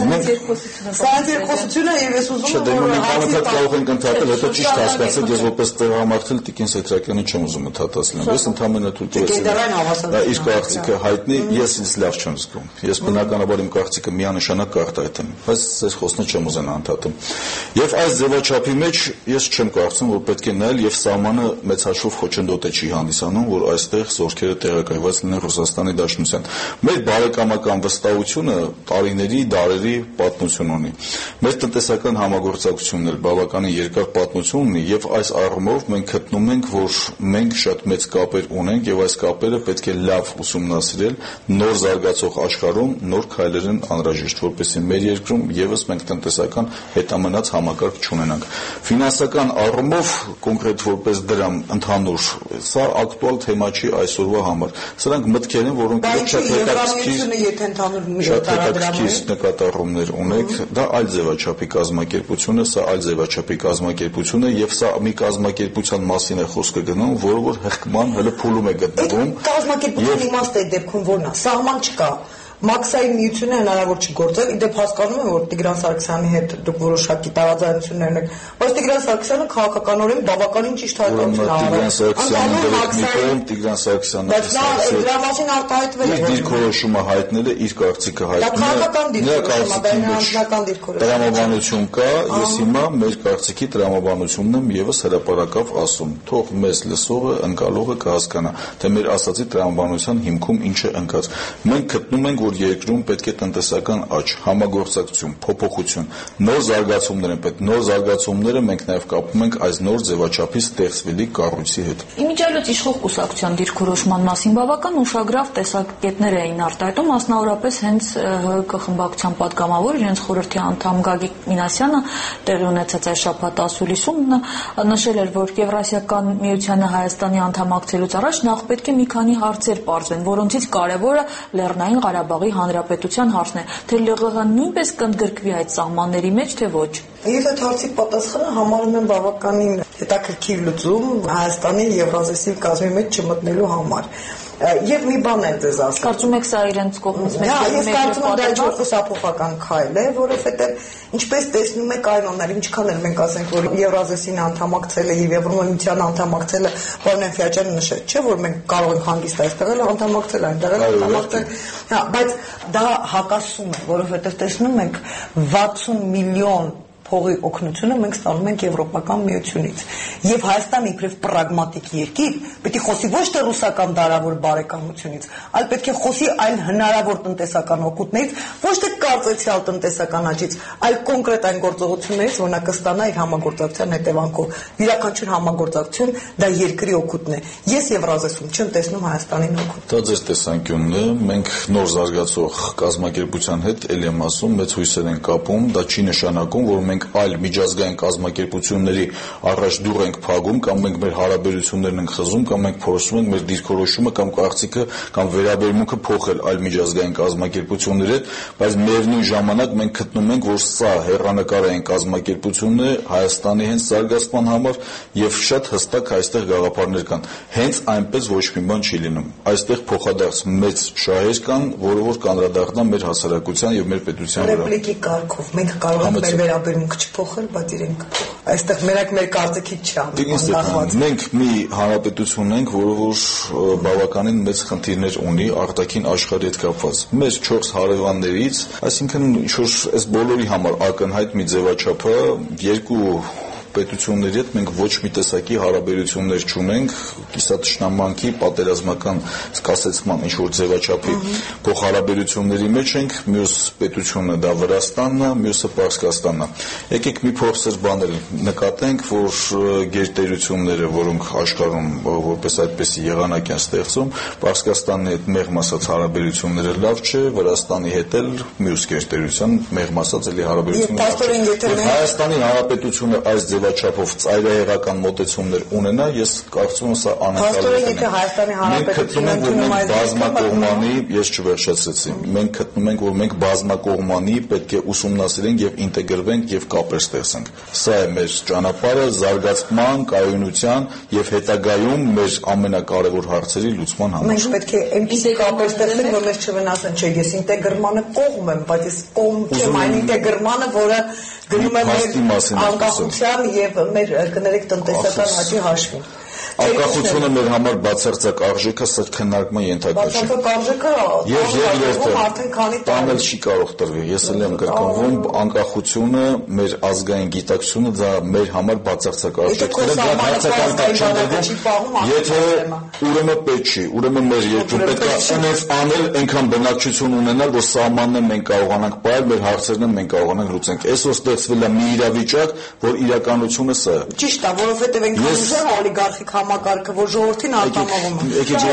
սա երկխոսությունը եւ ես ուզում եմ որ մենք կարող ենք ընդհատել, հետո ճիշտ հասկացեք, ես որպես տեղամարտել Տիկին Սեթրակյանի չեմ ուզում ընդհատացնել։ Ես ընդհանրապես թույլ տվեցի։ Իր կարծիքը հայտնի, ես ինձ լավ չեմ զգում։ Ես բնականաբար իմ կարծիքը միանշանակ կարտահայտեմ, բայց այս խոսքը չեմ ուզենա ընդհատում։ Եվ այս ձևաչափի մեջ ես չեմ կարծում, որ պետք է նայել եւ սահմանը մեծ հաշվով խոչընդոտ է չի հանդիսանում, որ այստեղ զորքերը տեղակայված լինեն Ռուսաստանի Դաշնության։ Մեր բարեկամական վստահությունը տարիների, դարերի պատմություն ունի։ Մեր տնտեսական համագործակցությունն էլ բավականին երկար պատմություն ունի եւ այս առումով մենք գտնում ենք, որ մենք շատ մեծ կապեր ունենք եւ այս կապերը պետք է լավ ուսումնասիրել նոր զարգացող աշխարհում, նոր քայլեր են անհրաժեշտ, որպեսզի մեր երկրում եւս մենք տնտեսական հետամնաց համակարգ չունենանք։ Ֆինանսական առումով կոնկրետ որպես դրամ ընդհանուր, սա ակտուալ թեմա չի այսօրվա համար։ Սրանք մտքեր են, որոնք շատ հետաքրքիր նկատառումներ ունեք, դա այլ ձևաչափի կազմակերպություն է, սա այլ ձևաչափի կազմակերպություն է եւ սա մի կազմակերպության մասին է խոսքը գնում, որը որ հղկման հələ փուլում է գտնվում։ Կազմակերպության իմաստը դեպքում որն է։ Սահման չկա։ Մաքսային միությունը հնարավոր չի գործել, իդեպ հասկանում եմ, որ Տիգրան Սարգսյանի հետ դուք որոշակի տարաձայնություններ ունեք, բայց Տիգրան Սարգսյանը քաղաքականորեն բավականին ճիշտ հայտարարություն ա արել։ Տիգրան Սարգսյանը բայց նա դրա մասին արտահայտվել է։ Իր դիրքորոշումը հայտնել է, իր կարծիքը հայտնել է։ Դա քաղաքական դիրքորոշում է, դա անձնական դիրքորոշում։ Տրամաբանություն կա, ես հիմա մեր կարծիքի տրամաբանությունն եմ եւս հրապարակավ ասում։ Թող մեզ լսողը, ընկալողը կհասկանա, թե մեր ասացի տրամաբանության հիմքում ինչ է ընկած։ Մենք գտնում ենք, որ երկրում պետք է տնտեսական աճ, համագործակցություն, փոփոխություն, նոր զարգացումներ են պետք։ Նոր զարգացումները մենք նաև կապում ենք այս նոր ձևաչափի ստեղծվելի կառույցի հետ։ Իմիջիայլոց իշխող կուսակցության դիրքորոշման մասին բավական ուշագրավ տեսակետներ էին արտահայտում, մասնավորապես հենց ՀՀԿ խմբակցության պատգամավոր իրենց խորհրդի անդամ Գագիկ Մինասյանը տեղի ունեցած այս շաբաթ ասուլիսում նշել էր, որ Եվրասիական միությանը Հայաստանի անդամակցելուց առաջ նախ պետք է մի քանի հարցեր պարզվեն, որոնցից կարևորը Լեռնային Ղարաբաղի Հանրապետության հարցն է, թե ԼՂՀ-ն նույնպես կընդգրկվի այդ սահմանների մեջ, թե ոչ։ Ես այդ հարցի պատասխանը համարում եմ բավականին հետաքրքիր լուծում Հայաստանի Եվրազեսի կազմի մեջ չմտնելու համար։ Եվ մի բան եմ ձեզ ասում։ Կարծում եք սա իրենց կողմից մեծ ես կարծում եմ դա ինչ-որ խուսափողական քայլ է, որովհետև ինչպես տեսնում եք այն օներ, ինչքան էլ մենք ասենք, որ Եվրազեսին անդամակցել է եւ Եվրոմիության անդամակցել է, պարոն Ֆիաջյանը նշեց, չէ, որ մենք կարող ենք հանգիստ այստեղ էլ անդամակցել, այնտեղ էլ անդամակցել։ Հա, բայց դա հակասում է, որովհետև տեսնում ենք 60 միլիոն փողի օգնությունը մենք ստանում ենք Եվրոպական միությունից։ Եվ Հայաստանը իբրև պրագմատիկ երկիր պետք է խոսի ոչ թե ռուսական դարավոր բարեկամությունից, այլ պետք է խոսի այլ հնարավոր տնտեսական օգուտներից, ոչ թե կարծեցյալ տնտեսական աճից, այլ կոնկրետ այն գործողություններից, որ նա կստանա իր համագործակցության հետևանքով։ Յուրաքանչյուր համագործակցություն դա երկրի օգուտն է։ Ես Եվրազեսում չեմ տեսնում Հայաստանին օգուտ։ Դա ձեր տեսանկյունն է, մենք նոր զարգացող կազմակերպության հետ ելի եմ ասում, մեծ հույսեր են կապում, դա չի նշանակում, որ մենք այլ միջազգային կազմակերպությունների առաջ դուռ ենք փակում կամ մենք մեր հարաբերություններն ենք խզում կամ մենք փորձում ենք մեր դիրքորոշումը կամ կարծիքը կամ վերաբերմունքը փոխել այլ միջազգային կազմակերպությունների հետ, բայց միևնույն ժամանակ մենք գտնում ենք, որ սա հեռանկարային կազմակերպությունն է Հայաստանի հենց զարգացման համար եւ շատ հստակ այստեղ գաղափարներ կան։ Հենց այնպես ոչ մի բան չի լինում։ Այստեղ փոխադարձ մեծ շահեր կան, որը որ կանրադառնա մեր հասարակության եւ մեր պետության վրա։ Ռեպլիկի կարգով մենք կարող ենք մեր վերաբերմունքը չփոխել, բայց իրենք կփոխեն։ Այստեղ մեր կարծիքից չի։ Մենք մի հանրապետություն ենք, որը որ բավականին մեծ խնդիրներ ունի արտաքին աշխարհի հետ կապված։ Մեր 4 հարևաններից, այսինքն ինչ-որ այս բոլորի համար ակնհայտ մի ձևաչափը երկու պետությունների հետ մենք ոչ մի տեսակի հարաբերություններ չունենք, կիսատշնամանքի, պատերազմական սկսեցման ինչ-որ ձևաչափի փոխհարաբերությունների մեջ ենք, մյուս պետությունը դա Վրաստանն է, մյուսը Պարսկաստանն է։ Եկեք մի փորձեր բաներ նկատենք, որ գերտերությունները, որոնք աշխարհում որպես այդպեսի եղանակ են ստեղծում, Պարսկաստանի հետ մեղմ ասած հարաբերությունները լավ չէ, Վրաստանի հետ էլ մյուս գերտերության մեղմ ասած էլի հարաբերությունները։ Հայաստանի Հանրապետությունը այս ձևաչափով ծայրահեղական մոտեցումներ ունենա, ես կարծում եմ սա բազմակողմանի, ես չվերջացրեցի, մենք գտնում ենք, որ մենք բազմակողմանի պետք է ուսումնասիրենք եւ ինտեգրվենք եւ կապեր ստեղծենք։ Սա է մեր ճանապարհը զարգացման, կայունության եւ հետագայում մեր ամենակարևոր հարցերի լուծման համար։ Մենք պետք է այնպիսի կապեր ստեղծենք, որ մեզ չվնասեն, չէ, ես ինտեգրմանը կողմ եմ, բայց ես կողմ չեմ այն ինտեգրմանը, որը գնում է մեր անկախության եւ մեր կներեք տնտեսական աճի հաշվին։ Անկախությունը մեր համար բացարձակ արժեք է, սա քննարկման ենթակա չէ։ Բացարձակ արժեքը եւ երկրորդը արդեն քանի տանել չի կարող տրվել։ Ես էլ եմ կրկնվում, անկախությունը, մեր ազգային գիտակցությունը դա մեր համար բացարձակ արժեք է։ Դա հարցական եթե ուրեմն պետք չի, ուրեմն մեր երկրում պետք է այնպես անել, այնքան բնակչություն ունենալ, որ սահմանները մենք կարողանանք պահել, մեր հարցերն մենք կարողանանք լուծենք։ Այսօր ստեղծվել է մի իրավիճակ, որ իրականությունը սա է։ Ճիշտ է, որովհետեւ այնքան ուժեղ օլիգարխիկ համակարգը, որ ժողովրդին արտամավում է։ Եկեք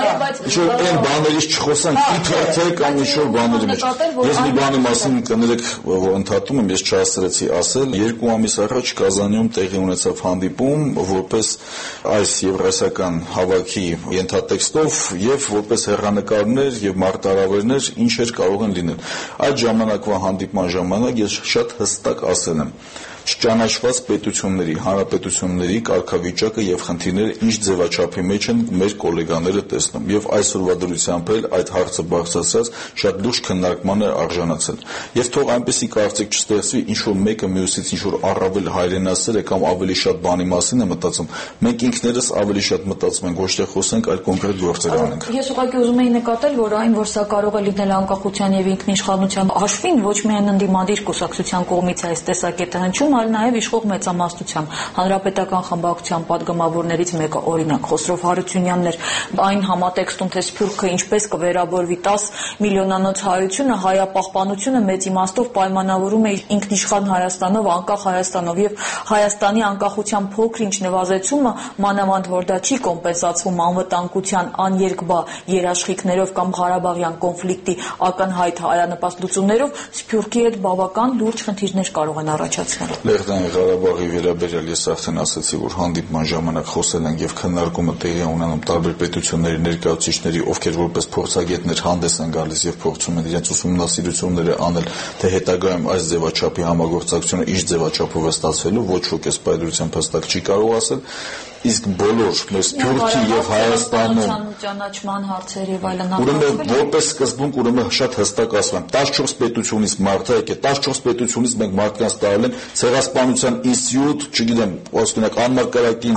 ինչ-որ այն բաներից չխոսանք, իբր թե կամ ինչ-որ բաների մեջ։ Ես մի բանի մասին կներեք, որ ընդհատում եմ, ես չհասցրեցի ասել, 2 ամիս առաջ Կազանում տեղի ունեցավ հանդիպում, որպես այս եվրասիական հավաքի ենթատեքստով եւ որպես հեռանկարներ եւ մարտահրավերներ ինչեր կարող են լինել։ Այդ ժամանակվա հանդիպման ժամանակ ես շատ հստակ ասել եմ. չճանաչված պետությունների, հանրապետությունների կարգավիճակը եւ խնդիրները ինչ ձևաչափի մեջ են մեր գոլեգաները տեսնում եւ այսօրվա դրությամբ էլ այդ հարցը բարձրացած շատ լուրջ քննարկման է արժանացել։ Եվ թող այնպեսի կարծիք չստեղծվի, ինչ որ մեկը մյուսից ինչ որ առավել հայրենասեր է կամ ավելի շատ բանի մասին է մտածում։ Մենք ինքներս ավելի շատ մտածում ենք, ոչ թե խոսենք, այլ կոնկրետ գործեր անենք։ Ես ուղղակի ուզում եի նկատել, որ այն, որ սա կարող է լինել անկախության եւ ինքնիշխանության հաշվին, ոչ միայն ընդդիմադիր կուսակցության կողմից է այս տեսակետը հնչում, այլ նաև իշխող մեծամասնությամբ հանրապետական խմբակցության падգամավորներից մեկը օրինակ Խոսրով Հարությունյանն էր այն համատեքստում, թե Սփյուռքը ինչպես կվերաբորվի 10 միլիոնանոց հայությունը, հայապահպանությունը մեծ իմաստով պայմանավորում է ինքնիշխան Հայաստանով, անկախ Հայաստանով եւ Հայաստանի անկախության փոքր-ինչ նվազեցումը, մանավանդ որ դա չի կոմպենսացվում անվտանգության աներկբա երաշխիքներով կամ Ղարաբաղյան կոնֆլիկտի ակնհայտ հայանպաստ լուծումներով Սփյուռքի հետ բավական լուրջ խնդիրներ կարող են առաջացնել։ Լեռնային Ղարաբաղի վերաբերյալ ես արդեն ասացի, որ հանդիպման ժամանակ խոսել ենք եւ քննարկումը տեղի ունենում տարբեր պետությունների ներկայացուցիչների, ովքեր որպես փորձագետներ հանդես են գալիս եւ փորձում են իրենց ուսումնասիրությունները անել, թե հետագայում այս ձևաչափի համագործակցությունը ինչ ձևաչափով է ստացվելու, ոչ ոք էս պայծրությամբ հստակ չի կարող ասել։ իսկ բոլոր մեր Սփյուռքի եւ Հայաստանում ճանաչման հարցեր եւ այլն ուրեմն որպես սկզբունք ուրեմն շատ հստակ ասում եմ 14 պետությունից մարդը եկե 14 պետությունից մենք մարդկանց տարել են ցեղասպանության ինստիտուտ, չգիտեմ, ոստոնակ անմարգարակին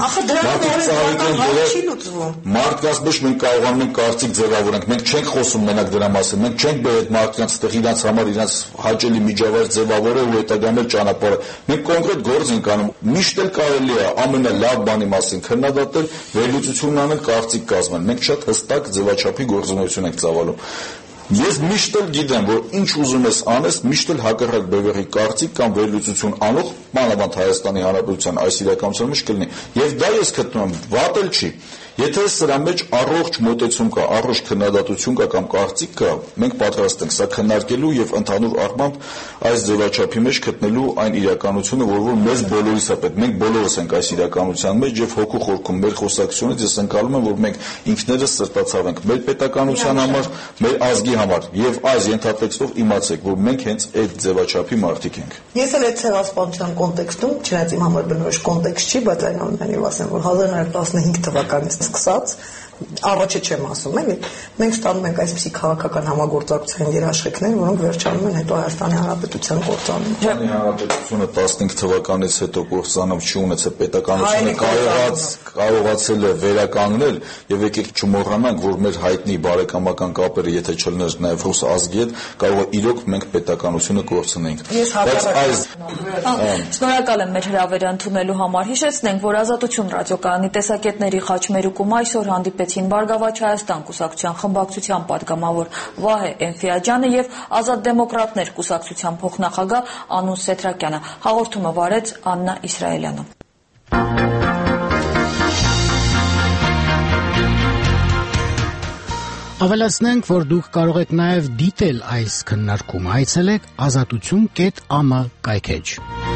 մարդկանց մեջ մենք կարողանում ենք կարծիք ձևավորենք, մենք չենք խոսում մենակ դրա մասին, մենք չենք բերել մարդկանց տեղ իրանց համար իրանց հաճելի միջավայր ձևավորել ու հետագամել ճանապարհը, մենք կոնկրետ գործ ենք անում, միշտ էլ կարելի է ամենալավ բանի մասին քննադատել, վերլուծություն անել, կարծիք կազմել, մենք շատ հստակ ձևաչափի գործունեություն ենք ծավալում։ Ես միշտ էլ գիտեմ, որ ինչ ուզում ես անես, միշտ էլ հակառակ բևեռի կարծիք կամ վերլուծություն անող մանավանդ Հայաստանի Հանրապետության այս իրականության մեջ կլինի։ Եվ դա ես գտնում եմ, վատ էլ չի։ Եթե սրա մեջ առողջ մոտեցում կա, առողջ քննադատություն կա կամ կարծիք կա, մենք պատրաստ ենք սա քննարկելու եւ ընդհանուր առմամբ այս ձևաչափի մեջ գտնելու այն իրականությունը, որ մեզ բոլորիս է պետք։ Մենք բոլորս ենք այս իրականության մեջ եւ հոգու խորքում մեր խոսակցությունից ես ընկալում եմ, որ մենք ինքներս սրտացավ ենք մեր պետականության համար, մեր ազգի համար եւ այս ենթատեքստով իմացեք, որ մենք հենց այդ ձևաչափի մարդիկ ենք։ Ես էլ այդ ցեղասպանության կոնտեքստում, չնայած իմ համար բնորոշ կոնտեքստ չի, բայց այնուամենայնիվ ասեմ, որ 1915 թվականից սկսած առաջը չեմ ասում, էլի մենք ստանում ենք այսպիսի քաղաքական համագործակցության երաշխիքներ, որոնք վերջանում են հետո Հայաստանի Հանրապետության կործանում։ Հայաստանի Հանրապետությունը 15 թվականից հետո կործանով չունեցել պետականությունը կարողացել է վերականգնել եւ եկեք չմոռանանք, որ մեր հայտնի բարեկամական կապերը, եթե չլներ նաեւ ռուս ազգի հետ, կարող է իրոք մենք պետականությունը կորցնենք։ Բայց այս շնորհակալ եմ մեր հրավերը ընդունելու համար։ Հիշեցնենք, որ Ազատություն ռադիոկայանի տեսակետների խաչմերուկում այսօր հանդիպեցին Բարգավաճ Հայաստան կուսակցության խմբակցության պատգամավոր Վահե Էնֆիաջյանը եւ Ազատ դեմոկրատներ կուսակցության փոխնախագահ Անուս Սեթրակյանը։ Հաղորդումը վարեց Աննա Իսրայելյանը։ Ավելացնենք, որ դուք կարող եք նաև դիտել այս քննարկումը, այցելեք azatutun.am կայքեջ։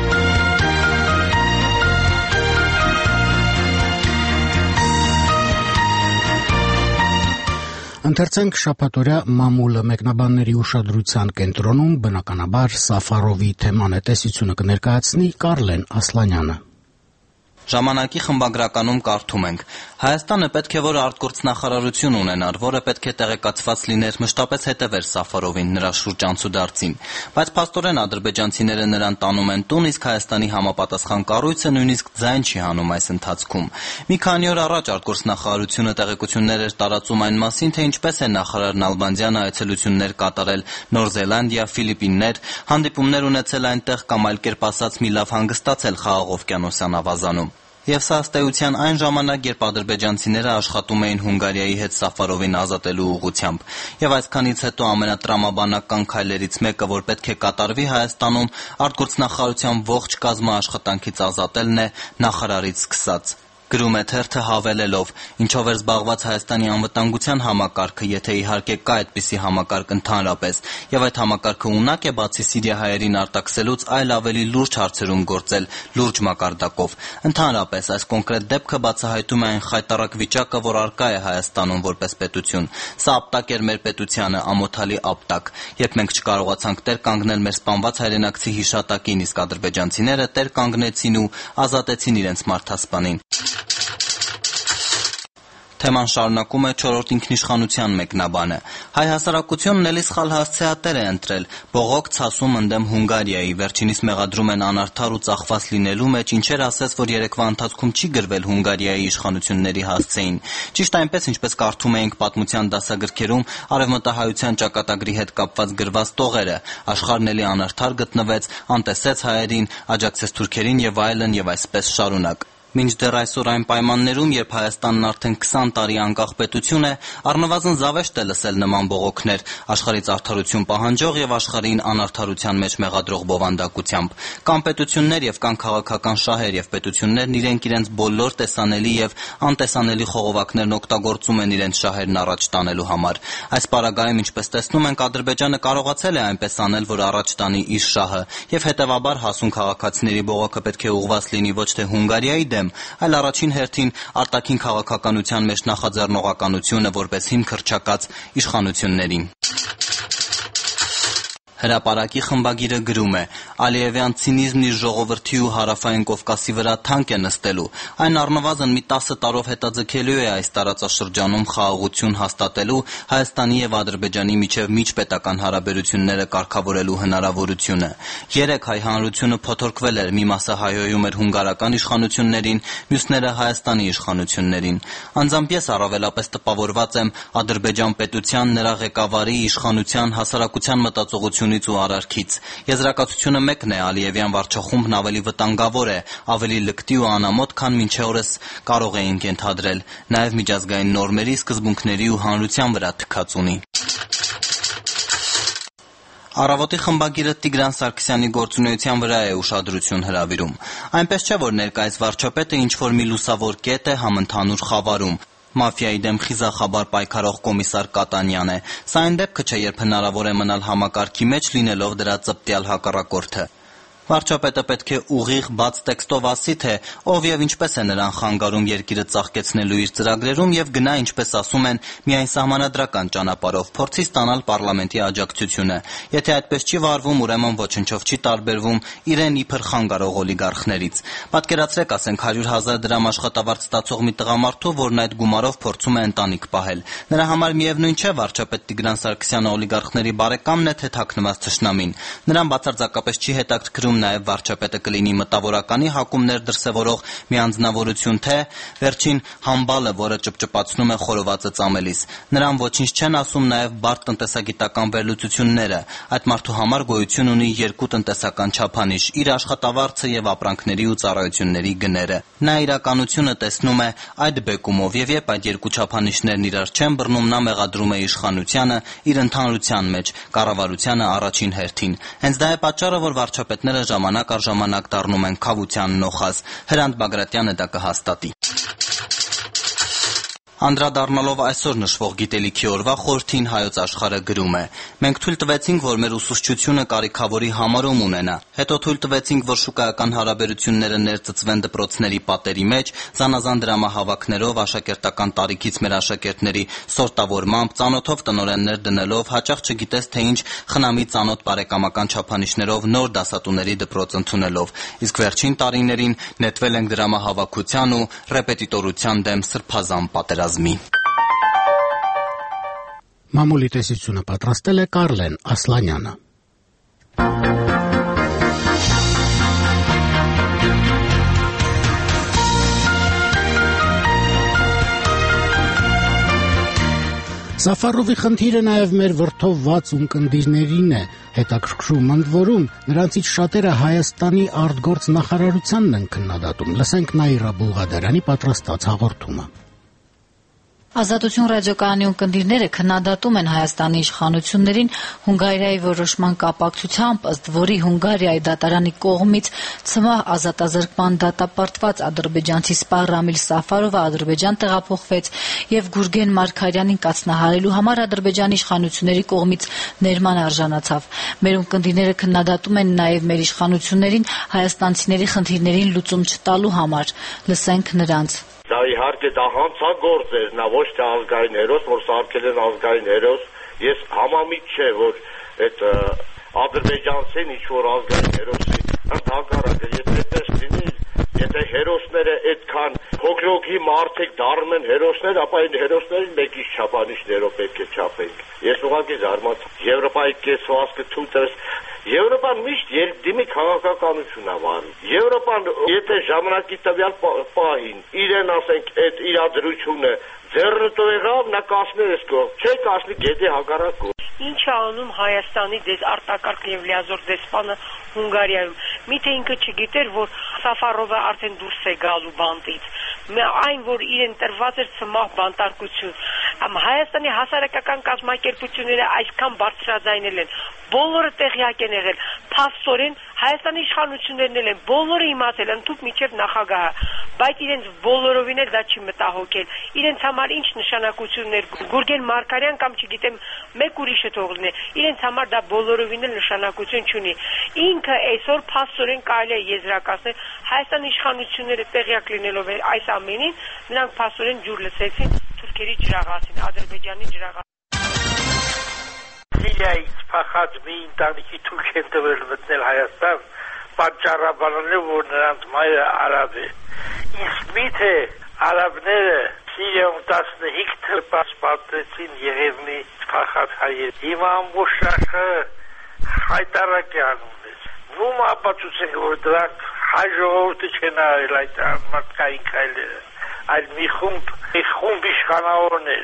Ընթերցենք շաբաթօրյա մամուլը մեկնաբանների ուշադրության կենտրոնում բնականաբար Սաֆարովի թեման է տեսությունը կներկայացնի Կարլեն Ասլանյանը։ Ժամանակի խմբագրականում կարդում ենք. Հայաստանը պետք է որ արտգործնախարարություն ունենար, որը պետք է տեղեկացված լիներ, մշտապես հետևեր Սաֆարովին, նրա շուրջ անցուդարձին։ Բայց փաստորեն ադրբեջանցիները նրան տանում են տուն, իսկ Հայաստանի համապատասխան կառույցը նույնիսկ ձայն չի հանում այս ընթացքում։ Մի քանի օր առաջ արտգործնախարարությունը տեղեկություններ էր տարածում այն մասին, թե ինչպես է նախարար Նալբանդյանը այցելություններ կատարել Նոր Զելանդիա, Ֆիլիպիններ, հանդիպումներ ունեցել այնտեղ կամ այլ կերպ ասած մի լավ հանգստացել Խաղաղ օվկիանոսյան ավազանում։ Եվ սա ըստ էության այն ժամանակ, երբ ադրբեջանցիները աշխատում էին Հունգարիայի հետ Սաֆարովին ազատելու ուղղությամբ։ Եվ այսքանից հետո ամենատրամաբանական քայլերից մեկը, որ պետք է կատարվի Հայաստանում, արտգործնախարարության ողջ կազմը աշխատանքից ազատելն է նախարարից սկսած։ Գրում է թերթը հավելելով, ինչով էր զբաղված Հայաստանի անվտանգության համակարգը, եթե իհարկե կա այդպիսի համակարգ ընդհանրապես, եւ այդ համակարգը ունակ է բացի սիրիահայերին արտաքսելուց այլ ավելի լուրջ հարցերում գործել լուրջ մակարդակով։ Ընդհանրապես այս կոնկրետ դեպքը բացահայտում է այն խայտառակ վիճակը, որ առկա է Հայաստանում որպես պետություն։ Սա ապտակ էր մեր պետությանը, ամոթալի ապտակ, երբ մենք չկարողացանք տեր կանգնել մեր սպանված հայրենակցի հիշատակին, իսկ ադրբեջանցիները տեր կանգնեցին ու ազատեցին իրենց մարդասպանին։ Թեման շարունակում է 4-րդ ինքնիշխանության մեկնաբանը։ Հայ հասարակությունն էլի սխալ հասցեատեր է ընտրել, բողոք ցասում ընդդեմ Հունգարիայի, վերջինիս մեղադրում են անարդար ու ծախված լինելու մեջ, ինչեր ասես, որ երեկվա ընթացքում չի գրվել Հունգարիայի իշխանությունների հասցեին։ Ճիշտ այնպես, ինչպես կարդում էինք պատմության դասագրքերում արևմտահայության ճակատագրի հետ կապված գրված տողերը, աշխարհն էլի անարդար գտնվեց, անտեսեց հայերին, աջակցեց թուրքերին եւ այլն եւ այսպես շարունակ։ Մինչդեռ այսօր այն պայմաններում, երբ Հայաստանն արդեն 20 տարի անկախ պետություն է, առնվազն զավեշտ է լսել նման բողոքներ, աշխարհից արդարություն պահանջող եւ աշխարհին անարդարության մեջ մեղադրող բովանդակությամբ։ Կան պետություններ եւ կան քաղաքական շահեր եւ պետություններն իրենք բոլոր տեսանելի եւ անտեսանելի խողովակներն օգտագործում են իրենց շահերն առաջ տանելու համար։ Այս պարագայում, ինչպես տեսնում ենք, Ադրբեջանը կարողացել է այնպես անել, որ առաջ տանի իր շահը, եւ հետեւաբար հասուն քաղաքացիների բողոքը պետք է ուղղված լինի ոչ թե Հունգարիայի այլ առաջին հերթին արտաքին քաղաքականության մեջ նախաձեռնողականությունը որպես հիմք հռչակած իշխանություններին։ Հրապարակի խմբագիրը գրում է. Ալիևյան ցինիզմն իր ժողովրդի ու հարավային Կովկասի վրա թանկ է նստելու, այն առնվազն մի 10 տարով հետաձգելու է այս տարածաշրջանում խաղաղություն հաստատելու Հայաստանի եւ Ադրբեջանի միջև միջպետական հարաբերությունները կարգավորելու հնարավորությունը։ Երեք հայ հանրությունը փոթորկվել էր, մի մասը հայհոյում էր հունգարական իշխանություններին, մյուսները Հայաստանի իշխանություններին։ Անձամբ ես առավելապես տպավորված եմ Ադրբեջան պետության, նրա ղեկավարի, իշխանության, հասարակության մտածողությունից ու արարքից։ Եզրակացությունը մեկն է, Ալիևյան վարչախումբն ավելի վտանգավոր է, ավելի լկտի ու անամոթ, քան մինչ օրս կարող էինք ենթադրել, նաև միջազգային նորմերի, սկզբունքների ու հանրության վրա թքած ունի։ Առավոտի խմբագիրը Տիգրան Սարգսյանի գործունեության վրա է ուշադրություն հրավիրում։ Այնպես չէ, որ ներկայիս վարչապետը ինչ-որ մի լուսավոր կետ է համընդհանուր խավարում։ Մաֆիայի դեմ խիզախաբար պայքարող կոմիսար Կատանյան է։ Սա այն դեպքը չէ, երբ հնարավոր է մնալ համակարգի մեջ, լինելով դրա ծպտյալ հակառակորդը։ Վարչապետը պետք է ուղիղ բաց տեքստով ասի, թե ով եւ ինչպես է նրան խանգարում երկիրը ծաղկեցնելու իր ծրագրերում եւ գնա, ինչպես ասում են, միայն սահմանադրական ճանապարհով, փորձի ստանալ պարլամենտի աջակցությունը։ Եթե այդպես չի վարվում, ուրեմն ոչնչով չի տարբերվում իրեն իբր խանգարող օլիգարխներից։ Պատկերացրեք, ասենք 100,000 դրամ աշխատավարձ ստացող մի տղամարդու, որն այդ գումարով փորձում է ընտանիք պահել։ Նրա համար միևնույն չէ վարչապետ Տիգրան Սարգսյանը օլիգարխների բարեկամն է, թե թաքնված թշնամին։ Նրան բացարձակապես չի հետաքրքրում նաև վարչապետը կլինի մտավորականի հակումներ դրսևորող մի անձնավորություն, թե վերջին համբալը, որը ճպճպացնում է խորովածը ծամելիս։ Նրան ոչինչ չեն ասում նաև բարդ տնտեսագիտական վերլուծությունները։ Այդ մարդու համար գոյություն ունի երկու տնտեսական չափանիշ՝ իր աշխատավարձը եւ ապրանքների ու ծառայությունների գները։ Նա իրականությունը տեսնում է այդ բեկումով, եւ երբ այդ երկու չափանիշներն իրար չեն բռնում, նա մեղադրում է իշխանությանը իր ընդհանրության մեջ, կառավարությանը առաջին հերթին։ Հենց դա է պատճառը, որ վարչապետները ժամանակ առ ժամանակ դառնում են քավության նոխազ։ Հրանտ Բագրատյանը դա կհաստատի։ Անդրադառնալով այսօր նշվող գիտելիքի օրվա խորհրդին Հայոց Աշխարհը գրում է. Մենք թույլ տվեցինք, որ մեր ուսուցչությունը կարիքավորի համարում ունենա, հետո թույլ տվեցինք, որ շուկայական հարաբերությունները ներծծվեն դպրոցների պատերի մեջ, զանազան դրամահավաքներով, աշակերտական տարիքից մեր աշակերտների սորտավորմամբ, ծանոթով տնօրեններ դնելով, հաճախ չգիտես թե ինչ խնամի ծանոթ բարեկամական չափանիշներով նոր դասատուների դպրոց ընդունելով, իսկ վերջին տարիներին նետվել ենք դրամահավաքության ու ռեպետիտորության դեմ սրբազան պատերազմի։ Մամուլի տեսությունը պատրաստել է Կարլեն Ասլանյանը։ Սաֆարովի խնդիրը նաև մեր վրդովված ունկնդիրներին է, հետաքրքրում ընդ որում, նրանցից շատերը Հայաստանի արտգործ նախարարությանն են քննադատում։ Լսենք Նաիրա Բուլղադարյանի պատրաստած հաղորդումը։ Ազատություն ռադիոկայանի ունկնդիրները քննադատում են Հայաստանի իշխանություններին Հունգարիայի որոշման կապակցությամբ, ըստ որի Հունգարիայի դատարանի կողմից ցմահ ազատազրկման դատապարտված ադրբեջանցի Սպահ Ռամիլ Սաֆարովը Ադրբեջան տեղափոխվեց եւ Գուրգեն Մարգարյանին կացնահարելու համար Ադրբեջանի իշխանությունների կողմից ներման արժանացավ։ Մեր ունկնդիրները քննադատում են նաեւ մեր իշխանություններին հայաստանցիների խնդիրներին լուծում չտալու համար։ Լսենք նրանց։ Դա իհարկե դա հանցագործ էր, նա ոչ թե ազգային հերոս, որ սարքել են ազգային հերոս։ Ես համամիտ չէ, որ այդ ադրբեջանցին ինչ-որ ազգային հերոսի ընդհակառակը, եթե այդպես լինի, եթե հերոսները այդքան փոքրոքի մարդիկ դառնում են հերոսներ, ապա այն հերոսներին մեկից չափանիշներով պետք է չափենք։ Ես ուղղակի զարմացա։ Եվրոպայի կեսվածքը թույլ տվեց։ Եվրոպան միշտ երկդիմի քաղաքականություն է վարում։ Եվրոպան, եթե ժամանակի տվյալ պահին իրեն ասենք այդ իրադրությունը ձեռնտու եղավ, նա կասներ էս կողմ, չէ կասնի գետի հակառակ կողմ։ Ինչ է անում Հայաստանի արտակարգ եւ լիազոր դեսպանը Հունգարիայում։ Միթե ինքը չգիտեր, որ Սաֆարովը արդեն դուրս է գալու բանտից։ Այն, որ իրեն տրված էր ցմահ բանտարկություն։ Հայաստանի հասարակական կազմակերպությունները այսքան բարձրաձայնել են, բոլորը տեղյակ են եղել, փաստորեն Հայաստանի իշխանություններն են բոլորը իմացել, ընդհանուր միջև նախագահը, բայց իրենց բոլորովին էլ դա չի մտահոգել։ Իրենց համար ինչ նշանակություններ Գուրգեն Մարգարյան կամ չգիտեմ մեկ ուրիշը թող լինի, իրենց համար դա բոլորովին էլ նշանակություն չունի։ Ինքը այսօր փաստորեն կարելի է եզրակացնել Հայաստանի իշխանությունները տեղյակ լինելով այս ամենին, նրանք փաստորեն ջուր լցեցին թուրքերի ջրաղացին, Ադրբեջանի ջրաղացին։ Ռուսիայից փախած մի ընտանիքի թույլ են տվել մտնել Հայաստան, պատճառաբանել է, որ նրանց մայրը արաբ է։ Իսկ միթե արաբները Սիրիայում 15 թրպաց պատրեցին Եղևնի փախած հայեր։ Հիմա ամբողջ շարքը հայտարարակ է անում ես։ Ում ապացուցենք, որ դրանք հայ ժողովուրդը չեն արել այդ մարդկային քայլերը, այլ մի խումբ իշխանավորներ։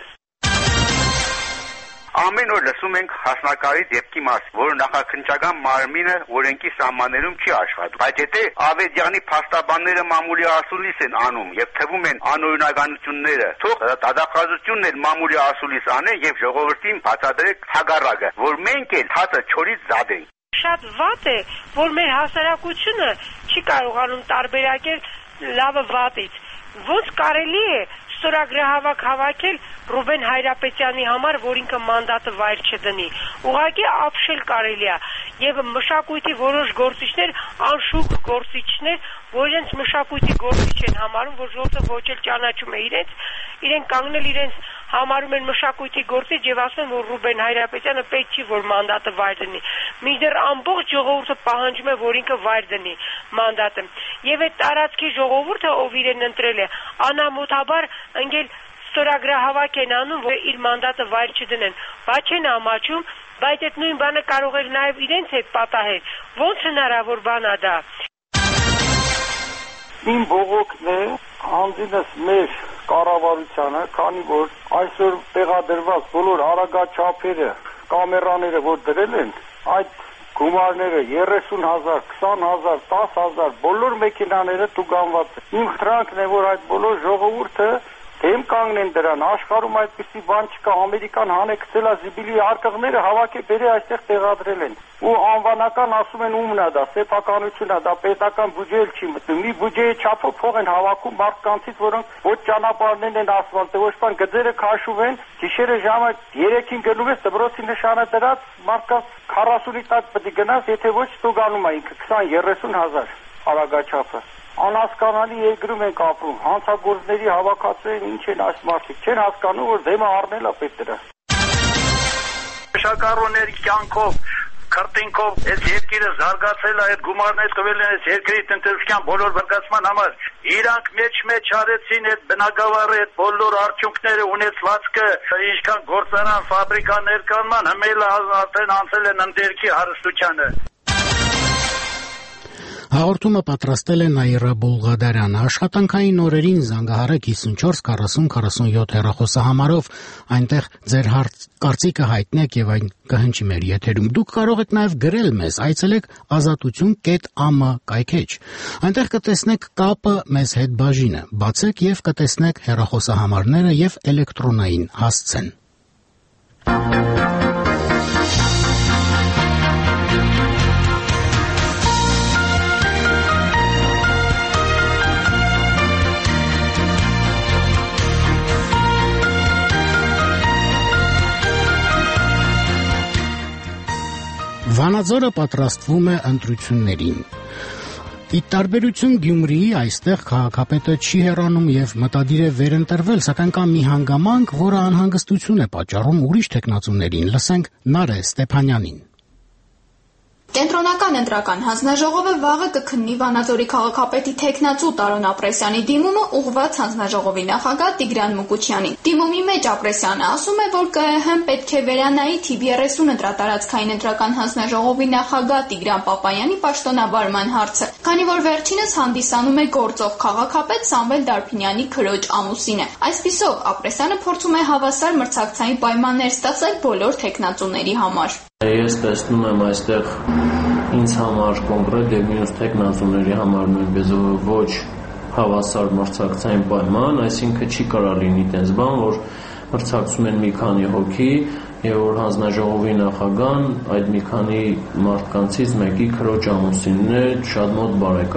Ամեն օր լսում ենք հասնակարի դեպքի մասին, որ նախաքննչական մարմինը օրենքի սահմաններում չի աշխատում։ Բայց եթե Ավետյանի փաստաբանները մամուլի ասուլիս են անում եւ թվում են անօրինականությունները, թող դատախազությունն էլ մամուլի ասուլիս անեն եւ ժողովրդին բացատրեք հագարակը, որ մենք էլ հացը չորից զադենք։ Շատ վատ է, որ մեր հասարակությունը չի կարողանում տարբերակել լավը վատից։ Ոնց կարելի է ստորագրահավաք հավաքել Ռուբեն Հայրապետյանի համար, որ ինքը մանդատը վայր չդնի։ Ուղղակի ապշել կարելի է եւ մշակույթի որոշ գործիչներ, անշուք գործիչներ, որ իրենց մշակույթի գործիչ են համարում, որ ժողովուրդը ոչ էլ ճանաչում է իրենք կանգնել իրենց համարում են մշակույթի գործիչ եւ ասում են, որ Ռուբեն Հայրապետյանը պետք չի, որ մանդատը վայր դնի։ Մինչդեռ ամբողջ ժողովուրդը պահանջում է, որ ինքը վայր դնի մանդատը։ Եվ այդ տարածքի ժողովուրդը, ով իրեն ընտրել է, անամոթաբար ընկել ստորագրահավաք են անում, որ իր մանդատը վայր չդնեն։ Բայց չեն ամաչում, բայց այդ նույն բանը կարող էր նաեւ իրենց հետ պատահել։ Ոնց հնարավոր բան է դա։ Իմ բողոքն է անձինս մեր կառավարությանը, քանի որ այսօր տեղադրված բոլոր արագաչափերը, կամերաները, որ դրել են, այդ գումարները 30,000, 20,000, 10,000 բոլոր մեքենաները տուգանված են։ Իմ խնդրանքն է, որ այդ բոլոր ժողովուրդը դեմ կանգնեն դրան, աշխարհում այդպիսի բան չկա, ամերիկան հանեկցել է զիբիլի արկղները հավաքի բերի այստեղ տեղադրել են։ Ու անվանական ասում են ումն է դա, սեփականություն է դա, պետական բյուջե էլ չի մտնում։ Մի բյուջեի չափով փող են հավաքում մարդկանցից, որոնք ոչ ճանապարհներն են ասֆալտը, ոչ բան, գծերը քաշում են, գիշերը ժամը 3-ին գնում ես դպրոցի նշանը դրած, մարդկանց 40-ի տակ պետք է գնաս, եթե ոչ ստուգանում է ինքը 20-30,000 արագաչափը։ Անհասկանալի երկրում ենք ապրում, հանցագործների հավաքածուին ինչ են այս մարդիկ, չեն հասկանում, որ դեմը առնել է պետք դրա։ Շակառուների կյանքով, քրտինքով այս երկիրը զարգացել է, այդ գումարներ տվել են այս երկրի տնտեսության բոլոր բարգացման համար։ Իրանք մեջ արեցին այդ բնակավարի այդ բոլոր արդյունքները ունեցվածքը, ինչքան գործարան, ֆաբրիկաներ կանման, հմելը արդեն անցել են ընդերքի հարստությանը։ Հաղորդումը պատրաստել է Նաիրա Բուլղադարյանը։ Աշխատանքային օրերին Զանգահարը 54-40-47 հեռախոսահամարով այնտեղ ձեր կարծիքը հայտնեք եւ այն կհնչի մեր եթերում։ Դուք կարող եք նաեւ գրել մեզ, այցելեք azatutun.am կայքեջ։ Այնտեղ կտեսնեք կապը մեզ հետ բաժինը, բացեք եւ կտեսնեք հեռախոսահամարները եւ էլեկտրոնային հասցեն։ Վանաձորը պատրաստվում է ընտրություններին։ Ի տարբերություն Գյումրիի, այստեղ քաղաքապետը չի հեռանում եւ մտադիր է վերընտրվել, սակայն կա մի հանգամանք, որը անհանգստություն է պատճառում ուրիշ թեկնածուներին։ Լսենք Նարէ Ստեփանյանին։ Կենտրոնական ընտրական հանձնաժողովը վաղը կքննի Վանաձորի քաղաքապետի թեկնածու Տարոն Ապրեսյանի դիմումը ուղղված հանձնաժողովի նախագահ Տիգրան Մուկուչյանին։ Դիմումի մեջ Ապրեսյանը ասում է, որ ԿԸՀ-ն պետք է վերանայի թիվ 30 ընտրատարածքային ընտրական հանձնաժողովի նախագահ Տիգրան Պապայանի պաշտոնավարման հարցը, քանի որ վերջինս հանդիսանում է գործող քաղաքապետ Սամվել Դարփինյանի քրոջ ամուսինը։ Այսպիսով Ապրեսյանը փորձում է հավասար մրցակցային պայմաններ ստեղծել բոլոր թեկնածուների համար։ Ես տեսնում եմ այստեղ ինձ համար կոնկրետ եւ մյուս տեխնացուների համար նույնպես ոչ հավասար մրցակցային պայման, այսինքն չի կարող լինի այդպես բան, որ մրցակցում են մի քանի հոգի եւ որ հանձնաժողովի նախագահան այդ մի քանի մարդկանցից մեկի քրոջ ամուսինն է, շատ մոտ բարեկամը։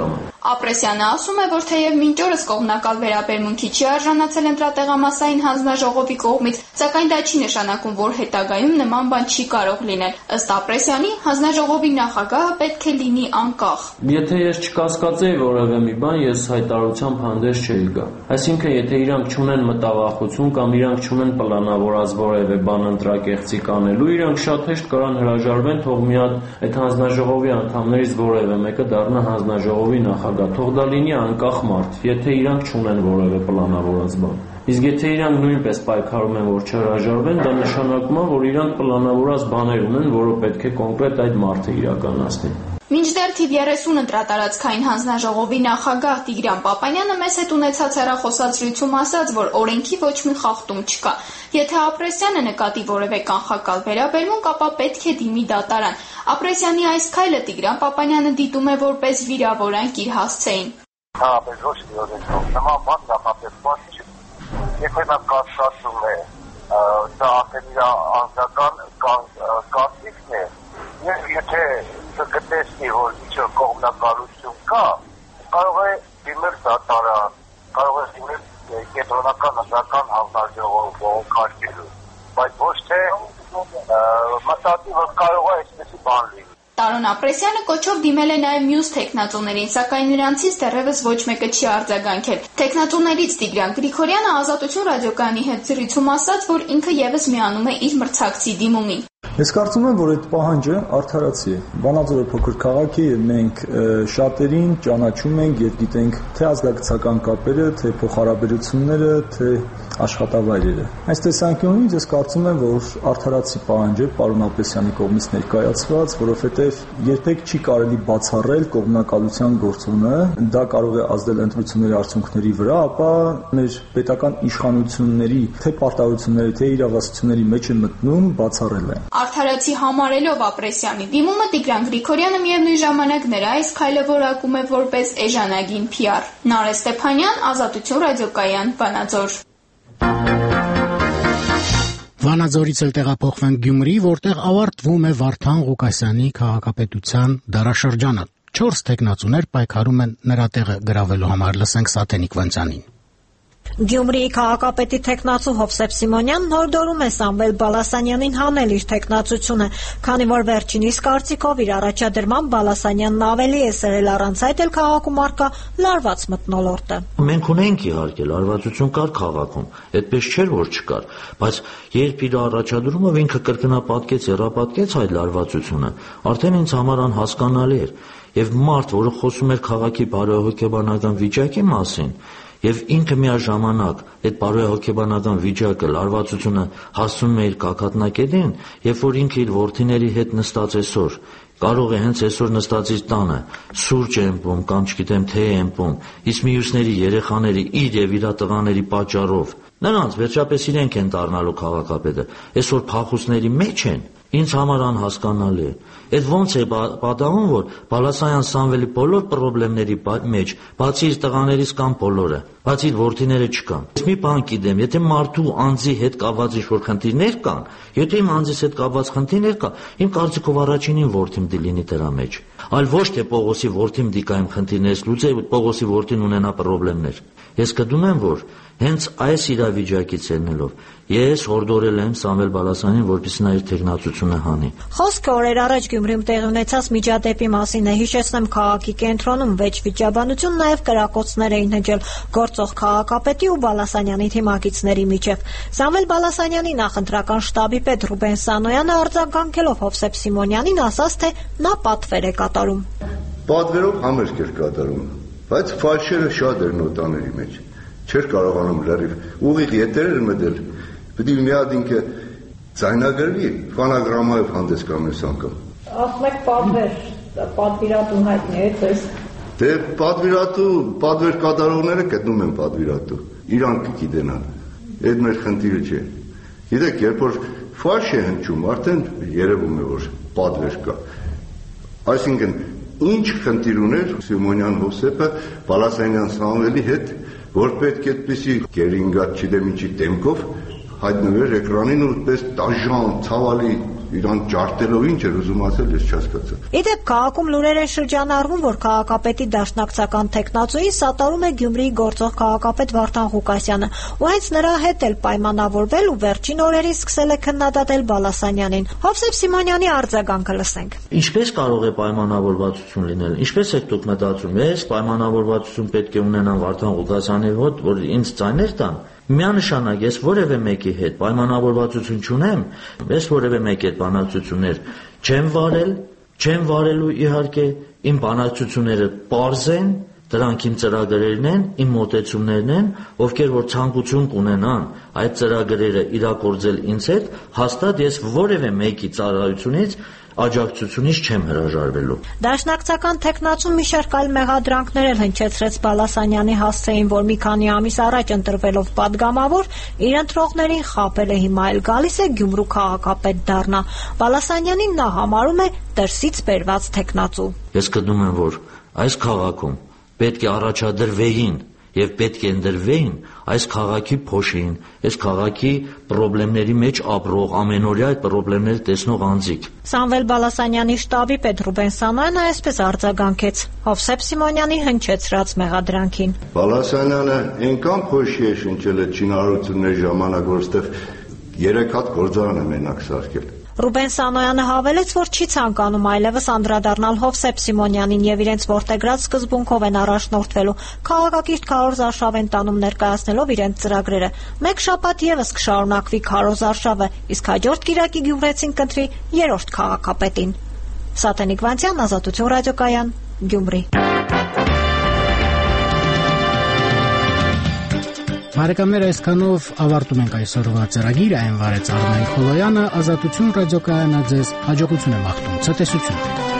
Ապրեսյանը ասում է, որ թեև մինչ օրս կողմնակալ վերաբերմունքի չի արժանացել ընտրատեղամասային հանձնաժողովի կողմից, սակայն դա չի նշանակում, որ հետագայում նման բան չի կարող լինել։ Ըստ Ապրեսյանի, հանձնաժողովի նախագահը պետք է լինի անկախ։ Եթե ես չկասկածեի որևէ մի բան, ես հայտարարությամբ հանդես չէի գա։ Այսինքն, եթե իրանք չունեն մտավախություն կամ իրանք չունեն պլանավորած որևէ բան ընտրակեղծիք անելու, իրանք շատ հեշտ կարան հրաժարվեն, թող մի հատ այդ հանձնաժողովի անդամներից որևէ մեկը դառնա հանձնաժողովի նախագահ, թող դա լինի անկախ մարդ, եթե իրանք չունեն որևէ պլանավորած բան։ Իսկ եթե իրանք նույնպես պայքարում են, որ չհրաժարվեն, դա նշանակում է, որ իրանք պլանավորած բաներ ունեն, որը պետք է կոնկրետ այդ մարդը իրականացնի։ Մինչդեռ թիվ 30 ընտրատարածքային հանձնաժողովի նախագահ Տիգրան Պապանյանը մեզ հետ ունեցած հեռախոսազրույցում ասաց, որ օրենքի ոչ մի խախտում չկա։ Եթե Ապրեսյանը նկատի որևէ կանխակալ վերաբերմունք, ապա պետք է դիմի դատարան։ Ապրեսյանի այս քայլը Տիգրան Պապանյանը դիտում է որպես վիրավորանք իր հասցեին։ Հա, բայց ոչ մի օրենքով նման բան նախատեսված չի։ Եթե նա կասկածում է, դա արդեն իր անձնական կարծիքն է, եւ եթե կտեսնի, որ ինչ կողմնակալություն կա, կարող է դիմել դատարան, կարող է դիմել կենտրոնական ընտրական հանձնաժողով քաշելու, բայց ոչ թե մտածի, որ կարող է այսպեսի բան լինի։ Տարոն Ապրեսյանը կոչով դիմել է նաև մյուս թեկնածուներին, սակայն նրանցից դեռևս ոչ մեկը չի արձագանքել։ Թեկնածուներից Տիգրան Գրիգորյանը Ազատություն ռադիոկայանի հետ զրույցում ասաց, որ ինքը եւս միանում է իր մրցակցի դիմումին։ Ես կարծում եմ, որ այդ պահանջը արդարացի է։ Վանաձորը փոքր քաղաք է եւ մենք շատերին ճանաչում ենք եւ գիտենք թե ազգակցական կապերը, թե փոխհարաբերությունները, թե աշխատավայրերը։ Այս տեսանկյունից ես կարծում եմ, որ արդարացի պահանջ է պարոն Ապրեսյանի կողմից ներկայացված, որովհետեւ երբեք չի կարելի բացառել կողմնակալության գործոնը, դա կարող է ազդել ընտրությունների արդյունքների վրա, ապա մեր պետական իշխանությունների թե պարտավորությունների, թե իրավասությունների մեջ է մտնում բացառել են։ Արդարացի համարելով Ապրեսյանի դիմումը Տիգրան Գրիգորյանը միևնույն ժամանակ նրա այս քայլը որակում է որպես էժանագին PR։ Նարէ Ստեփանյան, Ազատություն ռադիոկայան, Վանաձոր։ Վանաձորից էլ տեղափոխվենք Գյումրի, որտեղ ավարտվում է Վարդան Ղուկասյանի քաղաքապետության դարաշրջանը։ 4 տեխնացուներ պայքարում են նրա տեղը գրավելու համար, լսենք Սաթենիկ Վանցյանին։ Գյումրիի քաղաքապետի տեխնացու Հովսեփ Սիմոնյանն հորդորում է Սամվել Բալասանյանին հանել իր տեխնացությունը, քանի որ վերջինիս կարծիքով իր առաջադրման Բալասանյանն ավելի է սերել, առանց այդ էլ քաղաքում առկա լարված մթնոլորտը։ Մենք ունենք իհարկե լարվածություն կար քաղաքում, այդպես չէր որ չկար, բայց երբ իր առաջադրումով ինքը կրկնապատկեց, հեռապատկեց այդ լարվածությունը, արդեն ինձ համար անհասկանալի էր, եւ մարդ, որը խոսում էր քաղաքի բարոյահոգեբանական վիճակի մասին, եւ ինքը միաժամանակ այդ բարոյահոգեբանական վիճակը, լարվածությունը հասցնում է իր կակատնակետին, երբ որ ինքը իր որդիների հետ նստած այսօր, կարող է հենց այսօր նստած իր տանը սուրճ է ըմպում կամ չգիտեմ թե է ըմպում, իսկ մյուսների երեխաների իր եւ իր տղաների պատճառով նրանց վերջապես իրենք են դառնալու քաղաքապետը, այսօր փախուստների մեջ են, ինձ համար անհասկանալի է։ Այդ ոնց է պատահում, որ Բալասանյան Սամվելի բոլոր խնդիրների մեջ, բացի իր տղաներից կան բոլորը, բացի իր որդիները չկան։ Ես մի բան գիտեմ, եթե մարդու անձի հետ կապված ինչ-որ խնդիրներ կան, եթե իմ անձիս հետ կապված խնդիրներ կա, իմ կարծիքով առաջինին որդիմ դիլինի դրա մեջ, այլ ոչ թե Պողոսի որդիմ դիկա իմ խնդիրներից լուծե, Պողոսի որդին ունենա խնդիրներ։ Ես կդում եմ, որ հենց այս իրավիճակից ելնելով ես հորդորել եմ Սամվել Բալասանին, որպեսզի նա իր տեխնացությունը հանի։ Խոսքը օրեր առաջ Գյումրիում տեղի ունեցած միջադեպի մասին է, հիշեցնեմ, քաղաքի կենտրոնում վեճ վիճաբանություն, նաև կրակոցներ էին հնչել գործող քաղաքապետի ու Բալասանյանի թիմակիցների միջև։ Սամվել Բալասանյանի նախընտրական շտաբի պետ Ռուբեն Սանոյանը արձագանքելով Հովսեփ Սիմոնյանին ասաց, թե նա պատվեր է կատարում։ Պատվերով համերգ էր կատարում, բայց ֆալշերը շատ էր նոտաների մեջ։ Չէր կարողանում լրիվ ուղիղ եթերեր մտել, պետք է մի հատ ինքը ձայնագրվի, ֆոնոգրամայով հանդես գամ այս անգամ։ Ասում եք պատվիրատուն հայտնի է ձեզ։ Դե պատվեր կատարողները գտնում են պատվիրատու, իրանք գիտենան, այդ մեր խնդիրը չէ։ Գիտեք, երբ որ ֆալշ է հնչում, արդեն երևում է, որ պատվեր կա։ Այսինքն, ինչ խնդիր ուներ Սիմոնյան Հովսեփը Բալասանյան Սամվելի հետ, որ պետք է այդպիսի գերինգատ չդեմ ինչի դեմքով հայտնվեր էկրանին ու այդպես դաժան, ցավալի Իրան ջարդելով ինչ էր ուզում ասել, ես չհասկացա։ Իդեպ քաղաքում լուրեր են շրջանառվում, որ քաղաքապետի դաշնակցական տեխնացուին սատարում է Գյումրիի գործող քաղաքապետ Վարդան Ղուկասյանը, ու հենց նրա հետ էլ պայմանավորվել ու վերջին օրերին սկսել է քննադատել Բալասանյանին։ Հովսեփ Սիմոնյանի արձագանքը լսենք։ Ինչպես կարող է պայմանավորվածություն լինել։ Ինչպես եք դուք մտածում, ես պայմանավորվածություն պետք է ունենամ Վարդան Ղուկասյանի հետ, որ ինձ ձայներ տան։ Միանշանակ ես որևէ մեկի հետ պայմանավորվածություն չունեմ, ես որևէ մեկի հետ բանակցություններ չեմ վարելու իհարկե, իմ բանակցությունները պարզ են, դրանք իմ ծրագրերն են, իմ մոտեցումներն են, ովքեր որ ցանկություն կունենան այդ ծրագրերը իրագործել ինձ հետ, հաստատ ես որևէ մեկի ծառայությունից աջակցությունից չեմ հրաժարվելու։ Դաշնակցական տեխնացուն մի շարք այլ մեղադրանքներ էլ հնչեցրեց Բալասանյանի հասցեին, որ մի քանի ամիս առաջ ընտրվելով падգամավոր, իր ընտրողներին խաբել է, հիմա էլ գալիս է Գյումրու քաղաքապետ դառնա։ Բալասանյանին նա համարում է դրսից բերված տեխնացու։ Ես գտնում եմ, որ այս քաղաքում պետք է առաջադրվեին եւ պետք է ընդրվեին այս քաղաքի փոշին, այս քաղաքի խնդիրների մեջ ապրող, ամենօրյա այդ խնդիրները տեսնող անձիկ։ Սամվել Բալասանյանի շտաբի պետ Ռուբեն Սանոյանը այսպես արձագանքեց Հովսեփ Սիմոնյանի հնչեցրած մեղադրանքին։ Բալասանյանը այնքան փոշի է շնչել այդ շինարարությունների ժամանակ, որ այդտեղ 3 հատ գործարան է մենակ սարքել։ Ռուբեն Սանոյանը հավելեց, որ չի ցանկանում այլևս անդրադառնալ Հովսեփ Սիմոնյանին եւ իրենց որտեգրած սկզբունքով են առաջնորդվելու։ Քաղաքակիրթ Քարոզ Արշավեն տանում ներկայացնելով իրենց ծրագրերը։ Մեկ շաբաթ եւս կշարունակվի Քարոզ Արշավը, իսկ հաջորդ կիրակի Գյումրեցին կընտրի 3-րդ քաղաքապետին։ Սատենիկ Վանցյան, Ազատություն ռադիոկայան, Գյումրի։ Բարեկամներ, այսքանով ավարտում ենք այսօրվա ծրագիրը, այն վարեց Արմեն Խոլոյանը, Ազատություն ռադիոկայանը ձեզ հաջողություն է մաղթում, ցտեսություն։